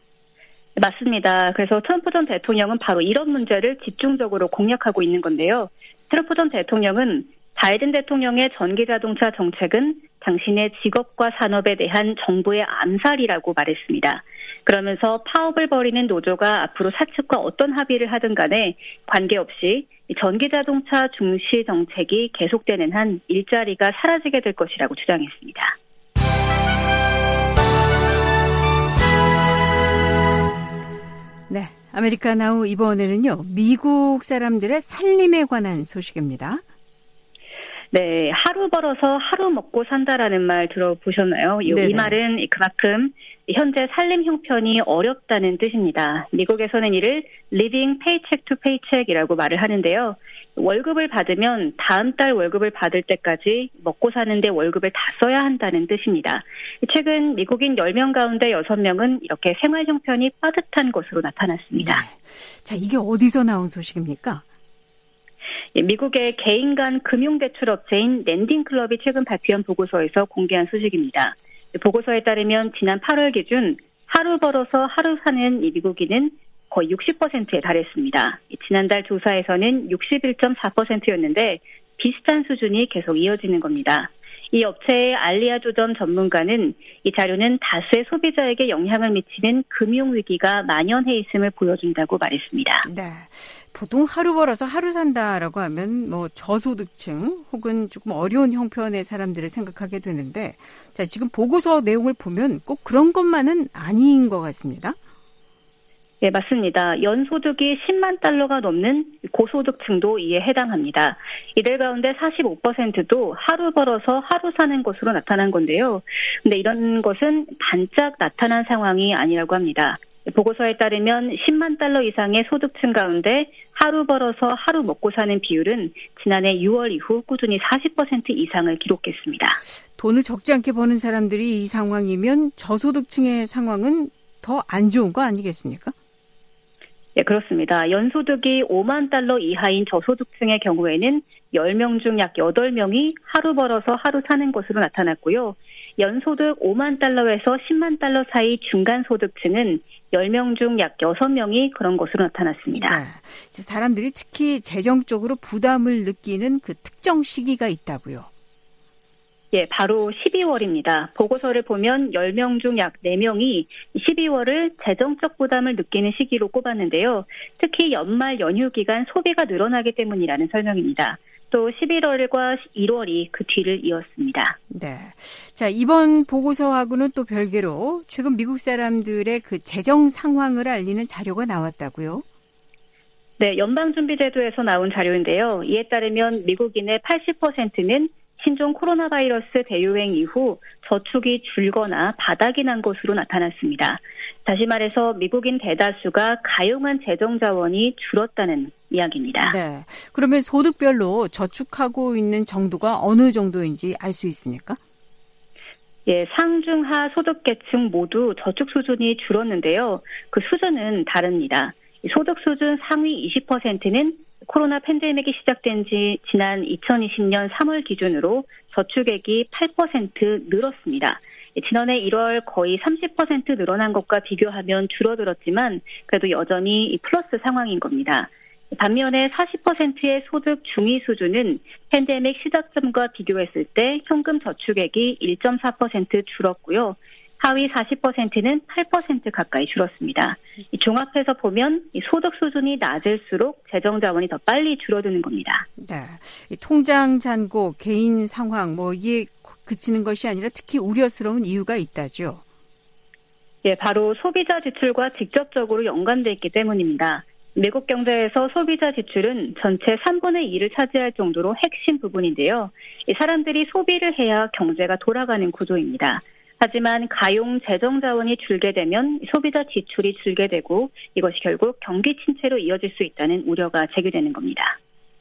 맞습니다. 그래서 트럼프 전 대통령은 바로 이런 문제를 집중적으로 공략하고 있는 건데요. 트럼프 전 대통령은 바이든 대통령의 전기자동차 정책은 당신의 직업과 산업에 대한 정부의 암살이라고 말했습니다. 그러면서 파업을 벌이는 노조가 앞으로 사측과 어떤 합의를 하든 간에 관계없이 전기자동차 중시 정책이 계속되는 한 일자리가 사라지게 될 것이라고 주장했습니다. 네, 아메리카나우 이번에는요. 미국 사람들의 살림에 관한 소식입니다. 네, 하루 벌어서 하루 먹고 산다라는 말 들어보셨나요? 이 말은 그만큼 현재 살림 형편이 어렵다는 뜻입니다. 미국에서는 이를 living paycheck to paycheck이라고 말을 하는데요. 월급을 받으면 다음 달 월급을 받을 때까지 먹고 사는데 월급을 다 써야 한다는 뜻입니다. 최근 미국인 10명 가운데 6명은 이렇게 생활 형편이 빠듯한 것으로 나타났습니다. 네. 자, 이게 어디서 나온 소식입니까? 미국의 개인 간 금융대출업체인 랜딩클럽이 최근 발표한 보고서에서 공개한 소식입니다. 보고서에 따르면 지난 8월 기준 하루 벌어서 하루 사는 이 미국인은 거의 60%에 달했습니다. 지난달 조사에서는 61.4%였는데 비슷한 수준이 계속 이어지는 겁니다. 이 업체의 알리아 조전 전문가는 이 자료는 다수의 소비자에게 영향을 미치는 금융위기가 만연해 있음을 보여준다고 말했습니다. 네. 보통 하루 벌어서 하루 산다라고 하면 뭐 저소득층 혹은 조금 어려운 형편의 사람들을 생각하게 되는데 자, 지금 보고서 내용을 보면 꼭 그런 것만은 아닌 것 같습니다. 네, 맞습니다. 연소득이 10만 달러가 넘는 고소득층도 이에 해당합니다. 이들 가운데 45%도 하루 벌어서 하루 사는 것으로 나타난 건데요. 근데 이런 것은 반짝 나타난 상황이 아니라고 합니다. 보고서에 따르면 10만 달러 이상의 소득층 가운데 하루 벌어서 하루 먹고 사는 비율은 지난해 6월 이후 꾸준히 40% 이상을 기록했습니다. 돈을 적지 않게 버는 사람들이 이 상황이면 저소득층의 상황은 더 안 좋은 거 아니겠습니까? 네, 그렇습니다. 연소득이 5만 달러 이하인 저소득층의 경우에는 10명 중 약 8명이 하루 벌어서 하루 사는 것으로 나타났고요. 연소득 5만 달러에서 10만 달러 사이 중간소득층은 10명 중 약 6명이 그런 것으로 나타났습니다. 네. 사람들이 특히 재정적으로 부담을 느끼는 그 특정 시기가 있다고요. 예, 바로 12월입니다. 보고서를 보면 10명 중 약 4명이 12월을 재정적 부담을 느끼는 시기로 꼽았는데요. 특히 연말 연휴 기간 소비가 늘어나기 때문이라는 설명입니다. 또 11월과 1월이 그 뒤를 이었습니다. 네. 자, 이번 보고서하고는 또 별개로 최근 미국 사람들의 그 재정 상황을 알리는 자료가 나왔다고요? 네, 연방준비제도에서 나온 자료인데요. 이에 따르면 미국인의 80%는 신종 코로나 바이러스 대유행 이후 저축이 줄거나 바닥이 난 것으로 나타났습니다. 다시 말해서 미국인 대다수가 가용한 재정 자원이 줄었다는 이야기입니다. 네. 그러면 소득별로 저축하고 있는 정도가 어느 정도인지 알 수 있습니까? 예, 상중하 소득계층 모두 저축 수준이 줄었는데요. 그 수준은 다릅니다. 소득 수준 상위 20%는 코로나 팬데믹이 시작된 지 지난 2020년 3월 기준으로 저축액이 8% 늘었습니다. 지난해 1월 거의 30% 늘어난 것과 비교하면 줄어들었지만 그래도 여전히 플러스 상황인 겁니다. 반면에 40%의 소득 중위 수준은 팬데믹 시작점과 비교했을 때 현금 저축액이 1.4% 줄었고요. 하위 40%는 8% 가까이 줄었습니다. 종합해서 보면 소득 수준이 낮을수록 재정 자원이 더 빨리 줄어드는 겁니다. 네, 통장 잔고, 개인 상황 이에 그치는 것이 아니라 특히 우려스러운 이유가 있다죠. 예, 바로 소비자 지출과 직접적으로 연관돼 있기 때문입니다. 미국 경제에서 소비자 지출은 전체 3분의 2를 차지할 정도로 핵심 부분인데요. 사람들이 소비를 해야 경제가 돌아가는 구조입니다. 하지만 가용 재정 자원이 줄게 되면 소비자 지출이 줄게 되고 이것이 결국 경기 침체로 이어질 수 있다는 우려가 제기되는 겁니다.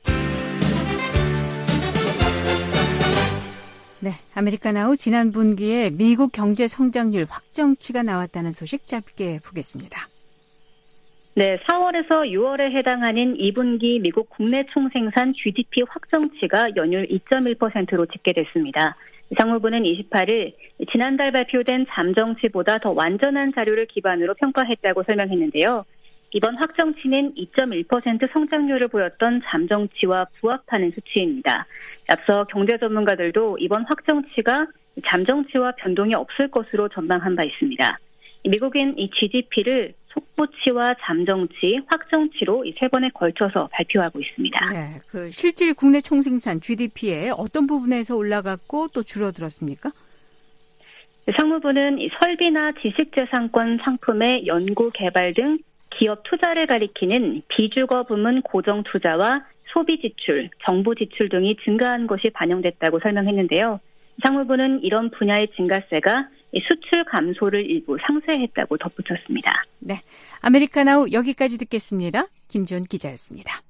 네, 아메리카나우 지난 분기에 미국 경제 성장률 확정치가 나왔다는 소식 짧게 보겠습니다. 네, 4월에서 6월에 해당하는 2분기 미국 국내 총생산 GDP 확정치가 연율 2.1%로 집계됐습니다. 상무부는 28일 지난달 발표된 잠정치보다 더 완전한 자료를 기반으로 평가했다고 설명했는데요. 이번 확정치는 2.1% 성장률을 보였던 잠정치와 부합하는 수치입니다. 앞서 경제 전문가들도 이번 확정치가 잠정치와 변동이 없을 것으로 전망한 바 있습니다. 미국은 이 GDP를 속보치와 잠정치, 확정치로 이 세 번에 걸쳐서 발표하고 있습니다. 네, 그 실질 국내 총생산 GDP의 어떤 부분에서 올라갔고 또 줄어들었습니까? 상무부는 이 설비나 지식재산권 상품의 연구 개발 등 기업 투자를 가리키는 비주거 부문 고정 투자와 소비 지출, 정부 지출 등이 증가한 것이 반영됐다고 설명했는데요. 상무부는 이런 분야의 증가세가 수출 감소를 일부 상쇄했다고 덧붙였습니다. 네, 아메리카나우 여기까지 듣겠습니다. 김지원 기자였습니다.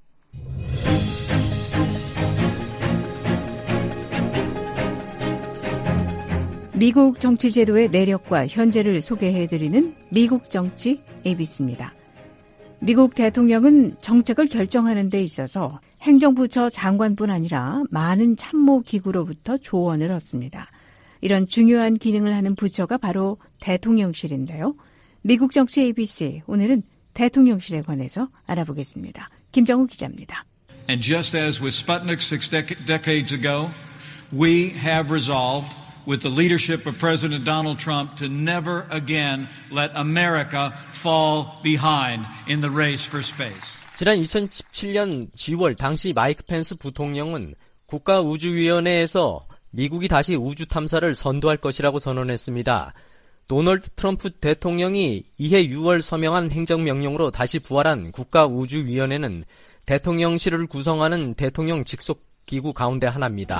미국 정치 제도의 내력과 현재를 소개해드리는 미국 정치 ABC입니다. 미국 대통령은 정책을 결정하는 데 있어서 행정부처 장관뿐 아니라 많은 참모기구로부터 조언을 얻습니다. 이런 중요한 기능을 하는 부처가 바로 대통령실인데요. 미국 정치 ABC, 오늘은 대통령실에 관해서 알아보겠습니다. 김정우 기자입니다. And just as with Sputnik 6 decades ago, we have resolved with the leadership of President Donald Trump to never again let America fall behind in the race for space. 지난 2017년 10월 당시 마이크 펜스 부통령은 국가우주위원회에서 미국이 다시 우주 탐사를 선도할 것이라고 선언했습니다. 도널드 트럼프 대통령이 이해 6월 서명한 행정명령으로 다시 부활한 국가우주위원회는 대통령실을 구성하는 대통령 직속기구 가운데 하나입니다.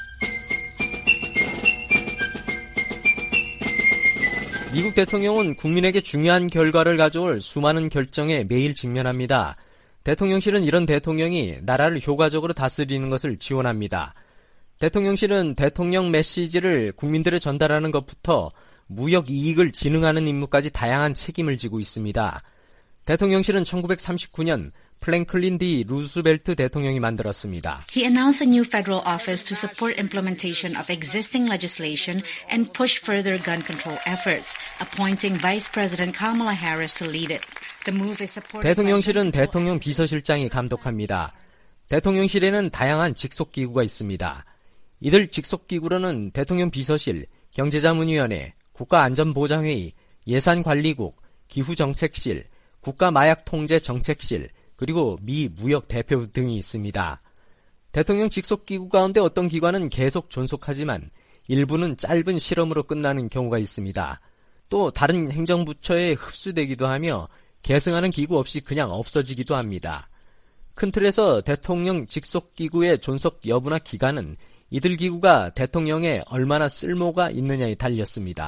미국 대통령은 국민에게 중요한 결과를 가져올 수많은 결정에 매일 직면합니다. 대통령실은 이런 대통령이 나라를 효과적으로 다스리는 것을 지원합니다. 대통령실은 대통령 메시지를 국민들에 전달하는 것부터 무역 이익을 진흥하는 임무까지 다양한 책임을 지고 있습니다. 대통령실은 1939년 플랭클린 D. 루스벨트 대통령이 만들었습니다. He announced a new federal office to support implementation of existing legislation and push further gun control efforts, appointing Vice President Kamala Harris to lead it. The move is supported 대통령실은 대통령 비서실장이 감독합니다. 대통령실에는 다양한 직속기구가 있습니다. 이들 직속기구로는 대통령 비서실, 경제자문위원회, 국가안전보장회의, 예산관리국, 기후정책실, 국가마약통제정책실, 그리고 미 무역대표 등이 있습니다. 대통령 직속기구 가운데 어떤 기관은 계속 존속하지만 일부는 짧은 실험으로 끝나는 경우가 있습니다. 또 다른 행정부처에 흡수되기도 하며 계승하는 기구 없이 그냥 없어지기도 합니다. 큰 틀에서 대통령 직속기구의 존속 여부나 기간은 이들 기구가 대통령에 얼마나 쓸모가 있느냐에 달렸습니다.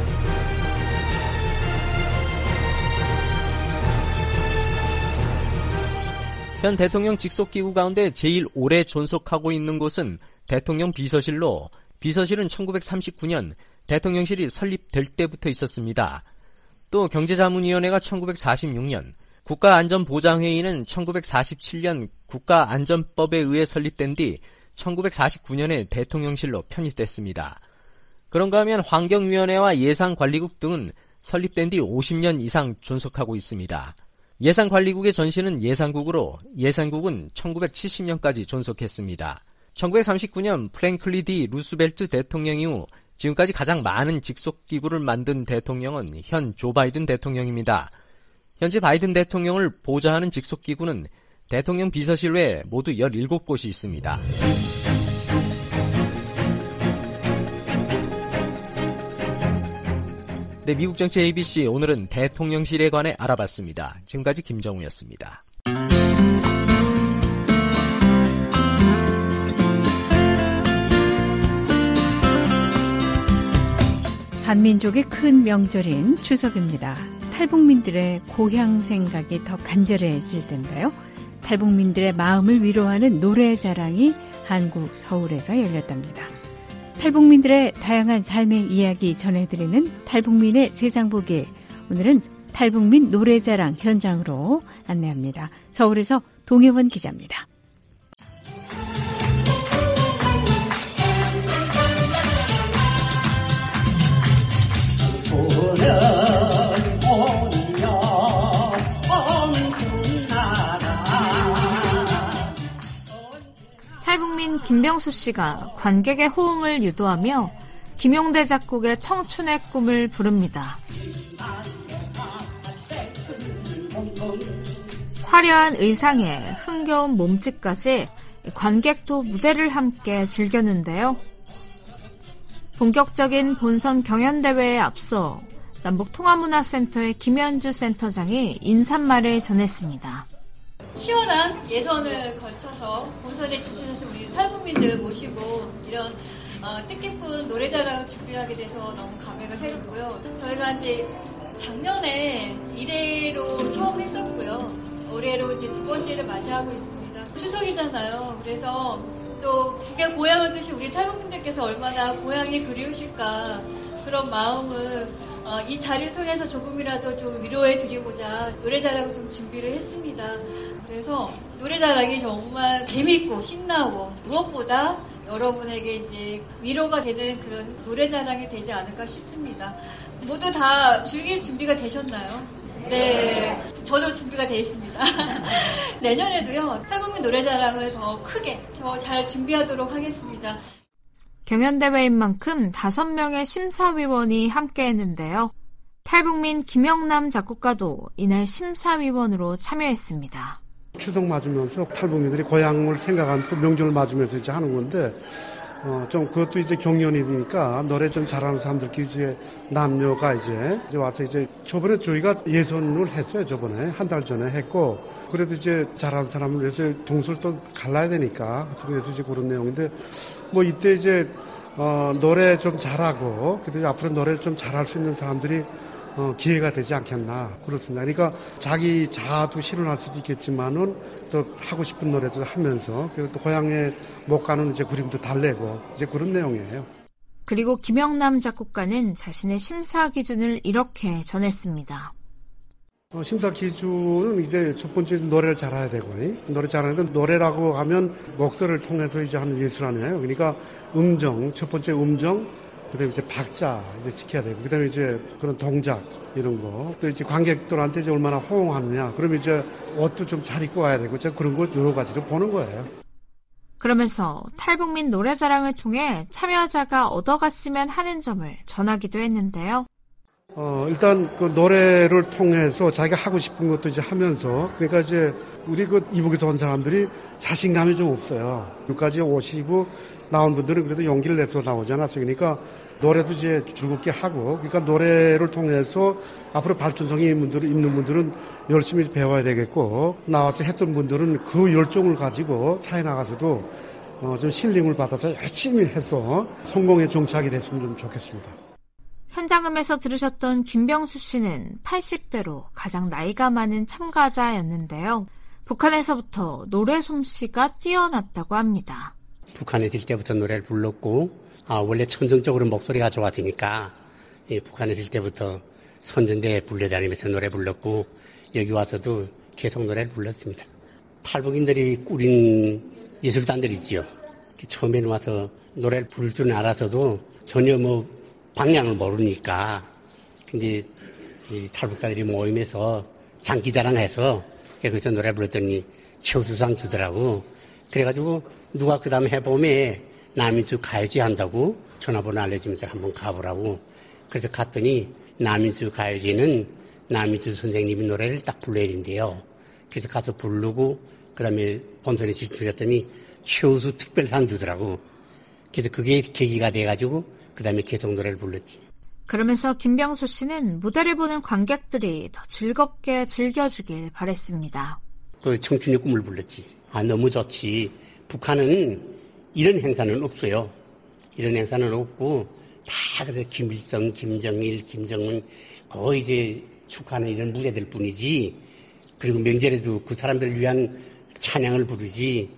현 대통령 직속기구 가운데 제일 오래 존속하고 있는 곳은 대통령 비서실로, 비서실은 1939년 대통령실이 설립될 때부터 있었습니다. 또 경제자문위원회가 1946년, 국가안전보장회의는 1947년 국가안전법에 의해 설립된 뒤 1949년에 대통령실로 편입됐습니다. 그런가 하면 환경위원회와 예산관리국 등은 설립된 뒤 50년 이상 존속하고 있습니다. 예산관리국의 전신은 예산국으로 예산국은 1970년까지 존속했습니다. 1939년 프랭클린 D. 루스벨트 대통령 이후 지금까지 가장 많은 직속기구를 만든 대통령은 현 조 바이든 대통령입니다. 현재 바이든 대통령을 보좌하는 직속기구는 대통령 비서실 외에 모두 17곳이 있습니다. 네, 미국 정치 ABC 오늘은 대통령실에 관해 알아봤습니다. 지금까지 김정우였습니다. 한민족의 큰 명절인 추석입니다. 탈북민들의 고향 생각이 더 간절해질 텐데요. 탈북민들의 마음을 위로하는 노래자랑이 한국 서울에서 열렸답니다. 탈북민들의 다양한 삶의 이야기 전해드리는 탈북민의 세상보기. 오늘은 탈북민 노래자랑 현장으로 안내합니다. 서울에서 동혜원 기자입니다. 탈북민 김병수 씨가 관객의 호응을 유도하며 김용대 작곡의 청춘의 꿈을 부릅니다. 화려한 의상에 흥겨운 몸짓까지 관객도 무대를 함께 즐겼는데요. 본격적인 본선 경연대회에 앞서 남북통합문화센터의 김현주 센터장이 인사말을 전했습니다. 치열한 예선을 거쳐서 본선에 진출해서 우리 탈북민들 모시고 이런 뜻깊은 노래자랑을 준비하게 돼서 너무 감회가 새롭고요. 저희가 이제 작년에 1회로 처음 했었고요. 올해로 이제 두 번째를 맞이하고 있습니다. 추석이잖아요. 그래서 또 국의 고향을 두신 우리 탈북민들께서 얼마나 고향이 그리우실까 그런 마음을 이 자리를 통해서 조금이라도 좀 위로해 드리고자 노래자랑을 좀 준비를 했습니다. 그래서 노래자랑이 정말 재미있고 신나고 무엇보다 여러분에게 이제 위로가 되는 그런 노래자랑이 되지 않을까 싶습니다. 모두 다 즐길 준비가 되셨나요? 네, 저도 준비가 되어 있습니다. 내년에도요, 탈북민 노래자랑을 더 크게, 더 잘 준비하도록 하겠습니다. 경연대회인 만큼 5명의 심사위원이 함께했는데요. 탈북민 김영남 작곡가도 이날 심사위원으로 참여했습니다. 추석 맞으면서 탈북민들이 고향을 생각하면서 명절을 맞으면서 이제 하는 건데, 좀 그것도 이제 경연이 되니까 노래 좀 잘하는 사람들끼리 이제 남녀가 이제 와서 이제 저번에 저희가 예선을 했어요. 저번에 한 달 전에 했고, 그래도 이제 잘하는 사람을 위해서 동수를 또 갈라야 되니까 그래서 이제 그런 내용인데, 뭐 이때 이제 노래 좀 잘하고 그래도 앞으로 노래를 좀 잘할 수 있는 사람들이 기회가 되지 않겠나 그렇습니다. 그러니까 자기 자아도 실현할 수도 있겠지만은 또 하고 싶은 노래도 하면서 그리고 또 고향에 못 가는 이제 그림도 달래고 이제 그런 내용이에요. 그리고 김영남 작곡가는 자신의 심사 기준을 이렇게 전했습니다. 심사 기준은 이제 첫 번째 노래를 잘해야 되고, 노래 잘하는데 노래라고 하면 목소리를 통해서 이제 하는 예술 아니에요. 그러니까 음정, 첫 번째 음정, 그다음에 이제 박자 이제 지켜야 되고, 그다음에 이제 그런 동작 이런 거, 또 이제 관객들한테 이제 얼마나 호응하느냐, 그러면 이제 옷도 좀 잘 입고 와야 되고, 그런 거 여러 가지로 보는 거예요. 그러면서 탈북민 노래자랑을 통해 참여자가 얻어갔으면 하는 점을 전하기도 했는데요. 일단 그 노래를 통해서 자기가 하고 싶은 것도 이제 하면서, 그러니까 이제 우리 그 이북에서 온 사람들이 자신감이 좀 없어요. 여기까지 오시고 나온 분들은 그래도 용기를 내서 나오지 않았어요. 그러니까 노래도 이제 즐겁게 하고, 그러니까 노래를 통해서 앞으로 발전성이 있는 분들은 열심히 배워야 되겠고, 나와서 했던 분들은 그 열정을 가지고 사회 나가서도 좀 힐링을 받아서 열심히 해서 성공에 종착이 됐으면 좀 좋겠습니다. 현장음에서 들으셨던 김병수 씨는 80대로 가장 나이가 많은 참가자였는데요. 북한에서부터 노래 솜씨가 뛰어났다고 합니다. 북한에 있을 때부터 노래를 불렀고, 원래 천성적으로 목소리가 좋았으니까 북한에 있을 때부터 선전대에 불려다니면서 노래 불렀고, 여기 와서도 계속 노래를 불렀습니다. 탈북인들이 꾸린 예술단들이지요. 처음에는 와서 노래를 부를 줄은 알아서도 전혀 방향을 모르니까, 근데 이 탈북자들이 모임에서 장기자랑해서 거기서 노래 불렀더니 최우수상 주더라고. 그래가지고 누가 그 다음에 해봄에 남인수 가요제 한다고 전화번호 알려주면서 한번 가보라고. 그래서 갔더니 남인수 가요제는 남인수 선생님이 노래를 딱 불러야 된대요. 그래서 가서 부르고 그 다음에 본선에 진출했더니 최우수 특별상 주더라고. 그래서 그게 계기가 돼가지고 그 다음에 계속 노래를 불렀지. 그러면서 김병수 씨는 무대를 보는 관객들이 더 즐겁게 즐겨주길 바랬습니다. 그 청춘의 꿈을 불렀지. 너무 좋지. 북한은 이런 행사는 없어요. 이런 행사는 없고 다 그래서 김일성, 김정일, 김정은 거의 이제 축하하는 이런 무대들 뿐이지. 그리고 명절에도 그 사람들을 위한 찬양을 부르지.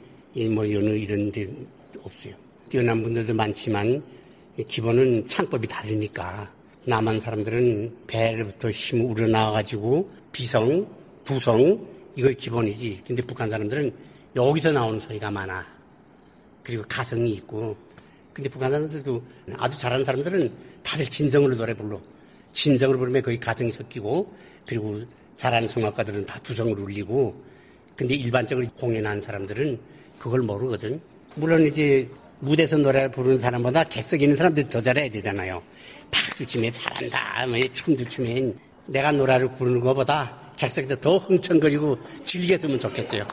이런 데 없어요. 뛰어난 분들도 많지만 기본은 창법이 다르니까. 남한 사람들은 배로부터 힘 우러나와가지고 비성, 두성 이거 기본이지. 근데 북한 사람들은 여기서 나오는 소리가 많아. 그리고 가성이 있고. 근데 북한 사람들도 아주 잘하는 사람들은 다들 진성으로 노래 불러. 진성으로 부르면 거의 가성이 섞이고, 그리고 잘하는 성악가들은 다 두성으로 울리고. 근데 일반적으로 공연하는 사람들은 그걸 모르거든. 물론 이제 무대에서 노래를 부르는 사람보다 객석에 있는 사람들이 더 잘해야 되잖아요. 박수 치면 잘한다, 춤도 추면. 내가 노래를 부르는 것보다 객석에서 더 흥청거리고 즐겼으면 좋겠어요.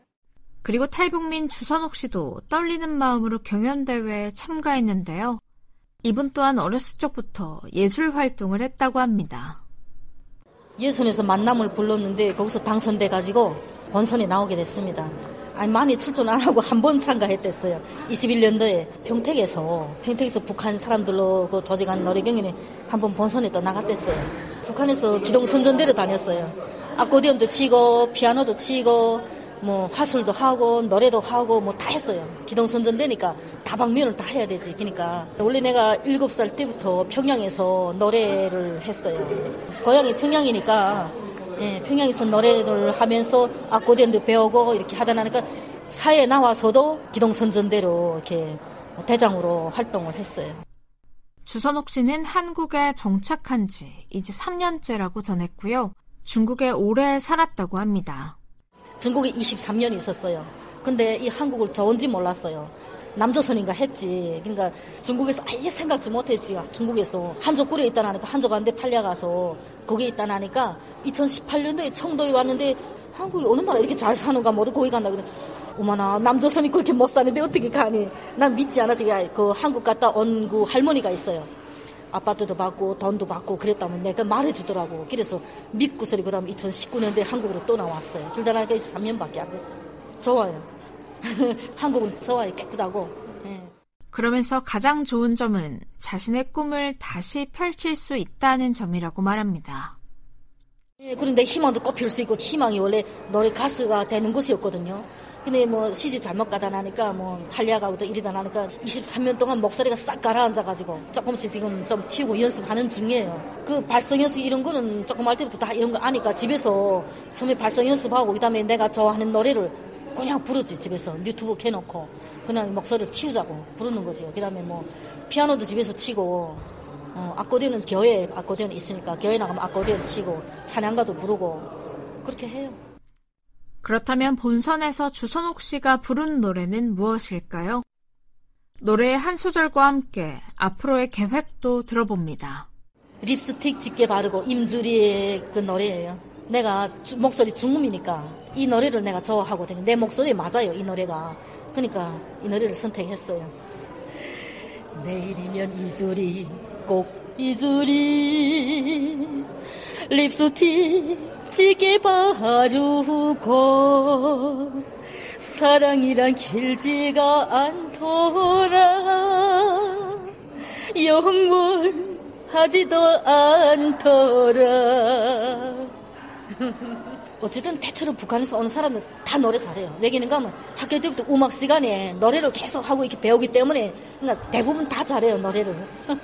그리고 탈북민 주선옥 씨도 떨리는 마음으로 경연대회에 참가했는데요. 이분 또한 어렸을 적부터 예술 활동을 했다고 합니다. 예선에서 만남을 불렀는데 거기서 당선돼가지고 본선에 나오게 됐습니다. 아니, 많이 출전 안 하고 한 번 참가했댔어요. 21년도에 평택에서 북한 사람들로 그 조직한 노래 경연에 한 번 본선에 또 나갔댔어요. 북한에서 기동선전대로 다녔어요. 아코디언도 치고 피아노도 치고 뭐 화술도 하고 노래도 하고 뭐 다 했어요. 기동선전대니까 다방면을 다 해야 되지. 그러니까 원래 내가 7살 때부터 평양에서 노래를 했어요. 고향이 평양이니까 평양에서 노래를 하면서 아코디언도 배우고 이렇게 하다 나니까 사회에 나와서도 기동선전대로 이렇게 대장으로 활동을 했어요. 주선옥 씨는 한국에 정착한 지 이제 3년째라고 전했고요. 중국에 오래 살았다고 합니다. 중국에 23년 있었어요. 근데 이 한국을 좋은지 몰랐어요. 남조선인가 했지. 그러니까 중국에서 아예 생각지 못했지. 중국에서 한족굴에 있다 나니까 한족한테 팔려가서 거기에 있다 나니까 2018년도에 청도에 왔는데 한국이 어느 나라 이렇게 잘 사는가 모두 거기 간다 그래. 어머나 남조선이 그렇게 못 사는데 어떻게 가니. 난 믿지 않아. 제가 그 한국 갔다 온 그 할머니가 있어요. 아파트도 받고 돈도 받고 그랬다면 내가 말해주더라고. 그래서 믿고서리 그 다음에 2019년도에 한국으로 또 나왔어요. 그러다 나니까 3년밖에 안 됐어요. 좋아요. 한국은 좋아요. 깨끗하고. 네. 그러면서 가장 좋은 점은 자신의 꿈을 다시 펼칠 수 있다는 점이라고 말합니다. 그런데 희망도 꽃필 수 있고 희망이 원래 노래 가수가 되는 것이었거든요. 근데 뭐 시집 잘못 가다 나니까 뭐 팔려가고 또 이러다 나니까 23년 동안 목소리가 싹 가라앉아가지고 조금씩 지금 좀 튀우고 연습하는 중이에요. 그 발성 연습 이런 거는 조금 할 때부터 다 이런 거 아니까 집에서 처음에 발성 연습하고 그다음에 내가 좋아하는 노래를 그냥 부르지. 집에서 유튜브 켜놓고 그냥 목소리를 튀우자고 부르는 거지. 그다음에 뭐 피아노도 집에서 치고 아코디언은 교회에 아코디언이 있으니까 교회 나가면 아코디언 치고 찬양가도 부르고 그렇게 해요. 그렇다면 본선에서 주선옥 씨가 부른 노래는 무엇일까요? 노래의 한 소절과 함께 앞으로의 계획도 들어봅니다. 립스틱 짙게 바르고 임주리의 그 노래예요. 내가 목소리 중음이니까 이 노래를 내가 좋아하거든요. 내 목소리에 맞아요, 이 노래가. 그러니까 이 노래를 선택했어요. 내일이면 이주리 꼭 이주리 립스틱 짙게 바르고 사랑이란 길지가 않더라 영원하지도 않더라. 어쨌든 대체로 북한에서 오는 사람은 다 노래 잘해요. 왜냐면 가면 학교 때부터 음악 시간에 노래를 계속 하고 이렇게 배우기 때문에 그러니까 대부분 다 잘해요, 노래를.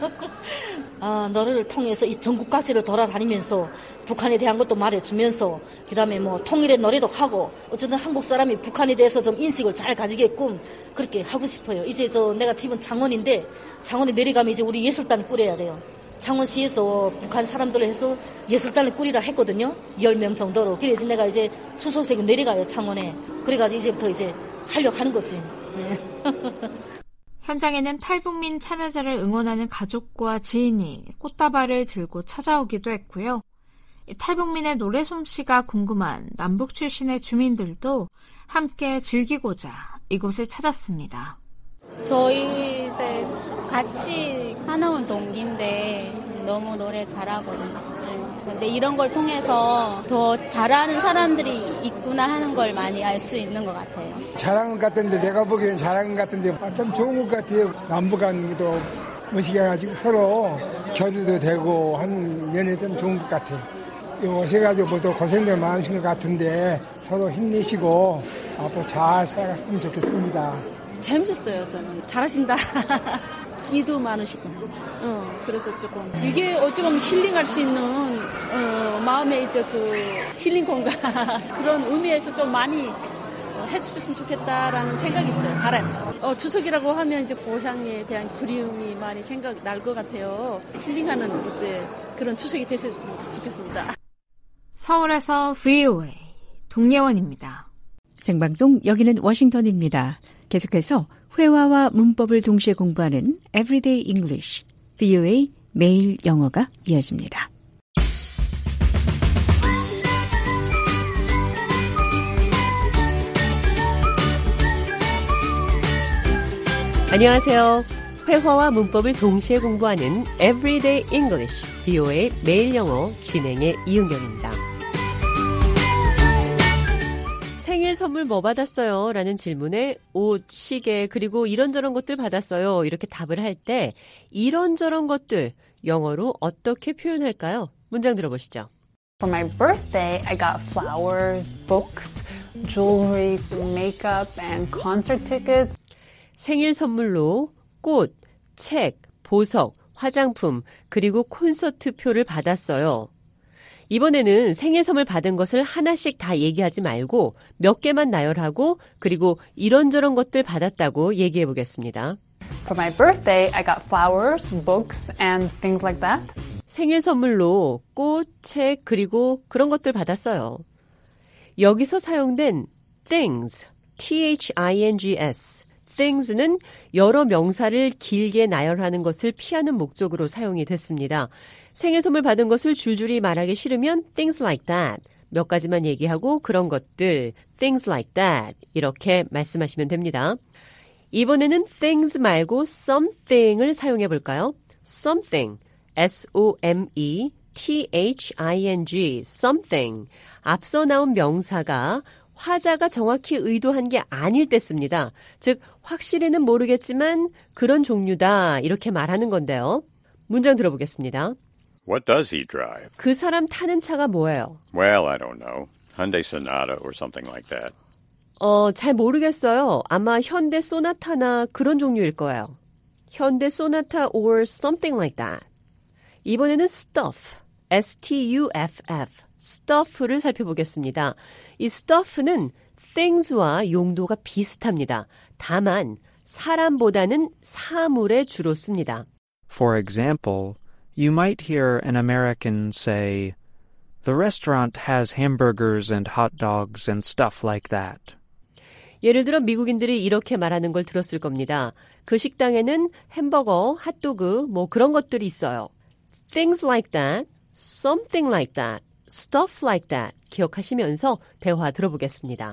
노래를 통해서 이 전국 각지를 돌아다니면서 북한에 대한 것도 말해주면서 그다음에 뭐 통일의 노래도 하고 어쨌든 한국 사람이 북한에 대해서 좀 인식을 잘 가지게끔 그렇게 하고 싶어요. 이제 내가 집은 창원인데 창원에 내려가면 이제 우리 예술단을 꾸려야 돼요. 창원시에서 북한 사람들을 해서 예술단을 꾸리라 했거든요. 10명 정도로. 그래서 내가 이제 추석에 내려가요, 창원에. 그래가지고 이제부터 이제 하려고 하는 거지. 네. 현장에는 탈북민 참여자를 응원하는 가족과 지인이 꽃다발을 들고 찾아오기도 했고요. 탈북민의 노래 솜씨가 궁금한 남북 출신의 주민들도 함께 즐기고자 이곳을 찾았습니다. 저희 이제 같이 하나원 동기인데 너무 노래 잘하거든요. 근데 이런 걸 통해서 더 잘하는 사람들이 있구나 하는 걸 많이 알 수 있는 것 같아요. 잘한 것 같은데 내가 보기에는 잘한 것 같은데 참 좋은 것 같아요. 남북한도 멋있게가지고 서로 교류도 되고 하는 면에 좀 좋은 것 같아요. 오셔가지고 모두 고생들 많으신 것 같은데 서로 힘내시고 앞으로 잘 살아갔으면 좋겠습니다. 재밌었어요. 저는 잘하신다. 끼도 많으시고 그래서 조금 이게 어찌 보면 힐링할 수 있는 마음의 이제 그 힐링 공간 그런 의미에서 좀 많이 해주셨으면 좋겠다라는 생각이 있어요. 바람. 추석이라고 하면 이제 고향에 대한 그리움이 많이 생각 날 것 같아요. 힐링하는 이제 그런 추석이 됐으면 좋겠습니다. 서울에서 VOA 동예원입니다. 생방송 여기는 워싱턴입니다. 계속해서 회화와 문법을 동시에 공부하는 Everyday English, VOA 매일 영어가 이어집니다. 안녕하세요. 회화와 문법을 동시에 공부하는 Everyday English, VOA 매일 영어 진행의 이은경입니다. 생일 선물 뭐 받았어요? 라는 질문에 옷, 시계, 그리고 이런저런 것들 받았어요. 이렇게 답을 할 때 이런저런 것들 영어로 어떻게 표현할까요? 문장 들어보시죠. For my birthday, I got flowers, books, jewelry, makeup, and concert tickets. 생일 선물로 꽃, 책, 보석, 화장품, 그리고 콘서트 표를 받았어요. 이번에는 생일 선물 받은 것을 하나씩 다 얘기하지 말고 몇 개만 나열하고 그리고 이런저런 것들 받았다고 얘기해 보겠습니다. For my birthday, I got flowers, books, and things like that. 생일 선물로 꽃, 책, 그리고 그런 것들 받았어요. 여기서 사용된 things, things, things는 여러 명사를 길게 나열하는 것을 피하는 목적으로 사용이 됐습니다. 생일 선물 받은 것을 줄줄이 말하기 싫으면 things like that, 몇 가지만 얘기하고 그런 것들, things like that 이렇게 말씀하시면 됩니다. 이번에는 things 말고 something을 사용해 볼까요? something, S-O-M-E-T-H-I-N-G, something. 앞서 나온 명사가 화자가 정확히 의도한 게 아닐 때 씁니다. 즉, 확실히는 모르겠지만 그런 종류다 이렇게 말하는 건데요. 문장 들어보겠습니다. What does he drive? 그 사람 타는 차가 뭐예요? Well, I don't know. Hyundai Sonata or something like that. 잘 모르겠어요. 아마 현대 소나타나 그런 종류일 거예요. 현대 소나타 or something like that. 이번에는 stuff, S-T-U-F-F, stuff를 살펴보겠습니다. 이 stuff는 things와 용도가 비슷합니다. 다만 사람보다는 사물에 주로 씁니다. For example, you might hear an American say, "The restaurant has hamburgers and hot dogs and stuff like that." 예를 들어 미국인들이 이렇게 말하는 걸 들었을 겁니다. 그 식당에는 햄버거, 핫도그, 뭐 그런 것들이 있어요. Things like that, something like that, stuff like that 기억하시면서 대화 들어보겠습니다.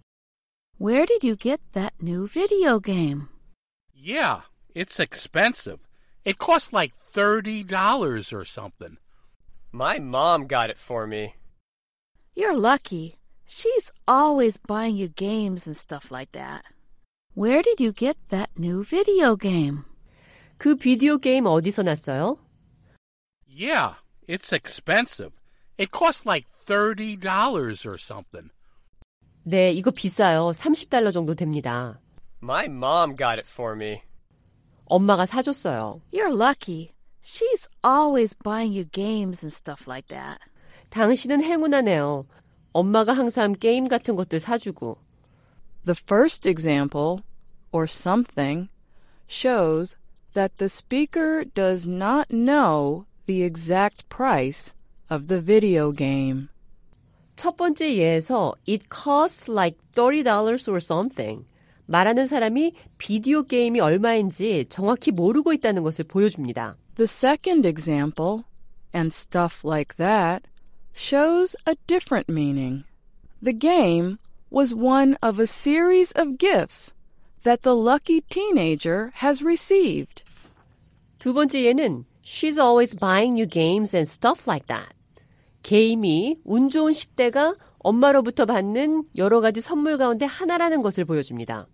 Where did you get that new video game? Yeah, it's expensive. It costs like $30 or something. My mom got it for me. You're lucky. She's always buying you games and stuff like that. Where did you get that new video game? 그 비디오 게임 어디서 났어요? Yeah, it's expensive. It costs like $30 or something. 네, 이거 비싸요. $30 정도 됩니다. My mom got it for me. 엄마가 사줬어요. You're lucky. She's always buying you games and stuff like that. 당신은 행운하네요. 엄마가 항상 게임 같은 것들 사주고. The first example, or something, shows that the speaker does not know the exact price of the video game. 첫 번째 예에서 it costs like $30 or something. 말하는 사람이 비디오 게임이 얼마인지 정확히 모르고 있다는 것을 보여줍니다. The second example, and stuff like that, shows a different meaning. The game was one of a series of gifts that the lucky teenager has received. 두 번째 예는 She's always buying you games and stuff like that. 게임이 운 좋은 10대가 엄마로부터 받는 여러 가지 선물 가운데 하나라는 것을 보여줍니다.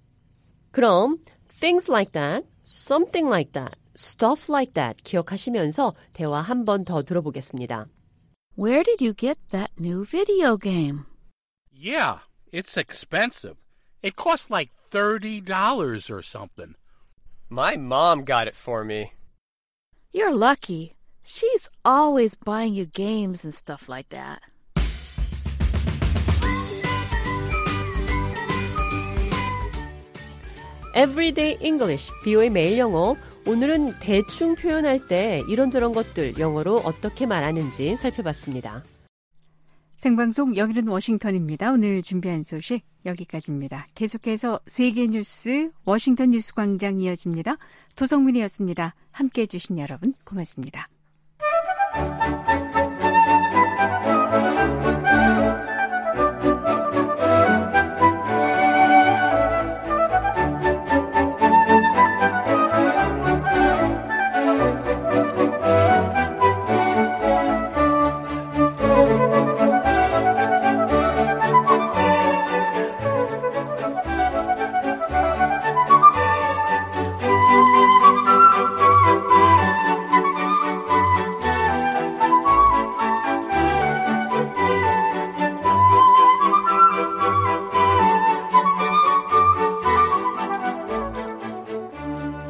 그럼 things like that, something like that, stuff like that 기억하시면서 대화 한 번 더 들어보겠습니다. Where did you get that new video game? Yeah, it's expensive. It costs like $30 or something. My mom got it for me. You're lucky. She's always buying you games and stuff like that. Everyday English, VOA 매일 영어. 오늘은 대충 표현할 때 이런저런 것들 영어로 어떻게 말하는지 살펴봤습니다. 생방송 여기는 워싱턴입니다. 오늘 준비한 소식 여기까지입니다. 계속해서 세계 뉴스 워싱턴 뉴스 광장 이어집니다. 도성민이었습니다. 함께해 주신 여러분 고맙습니다.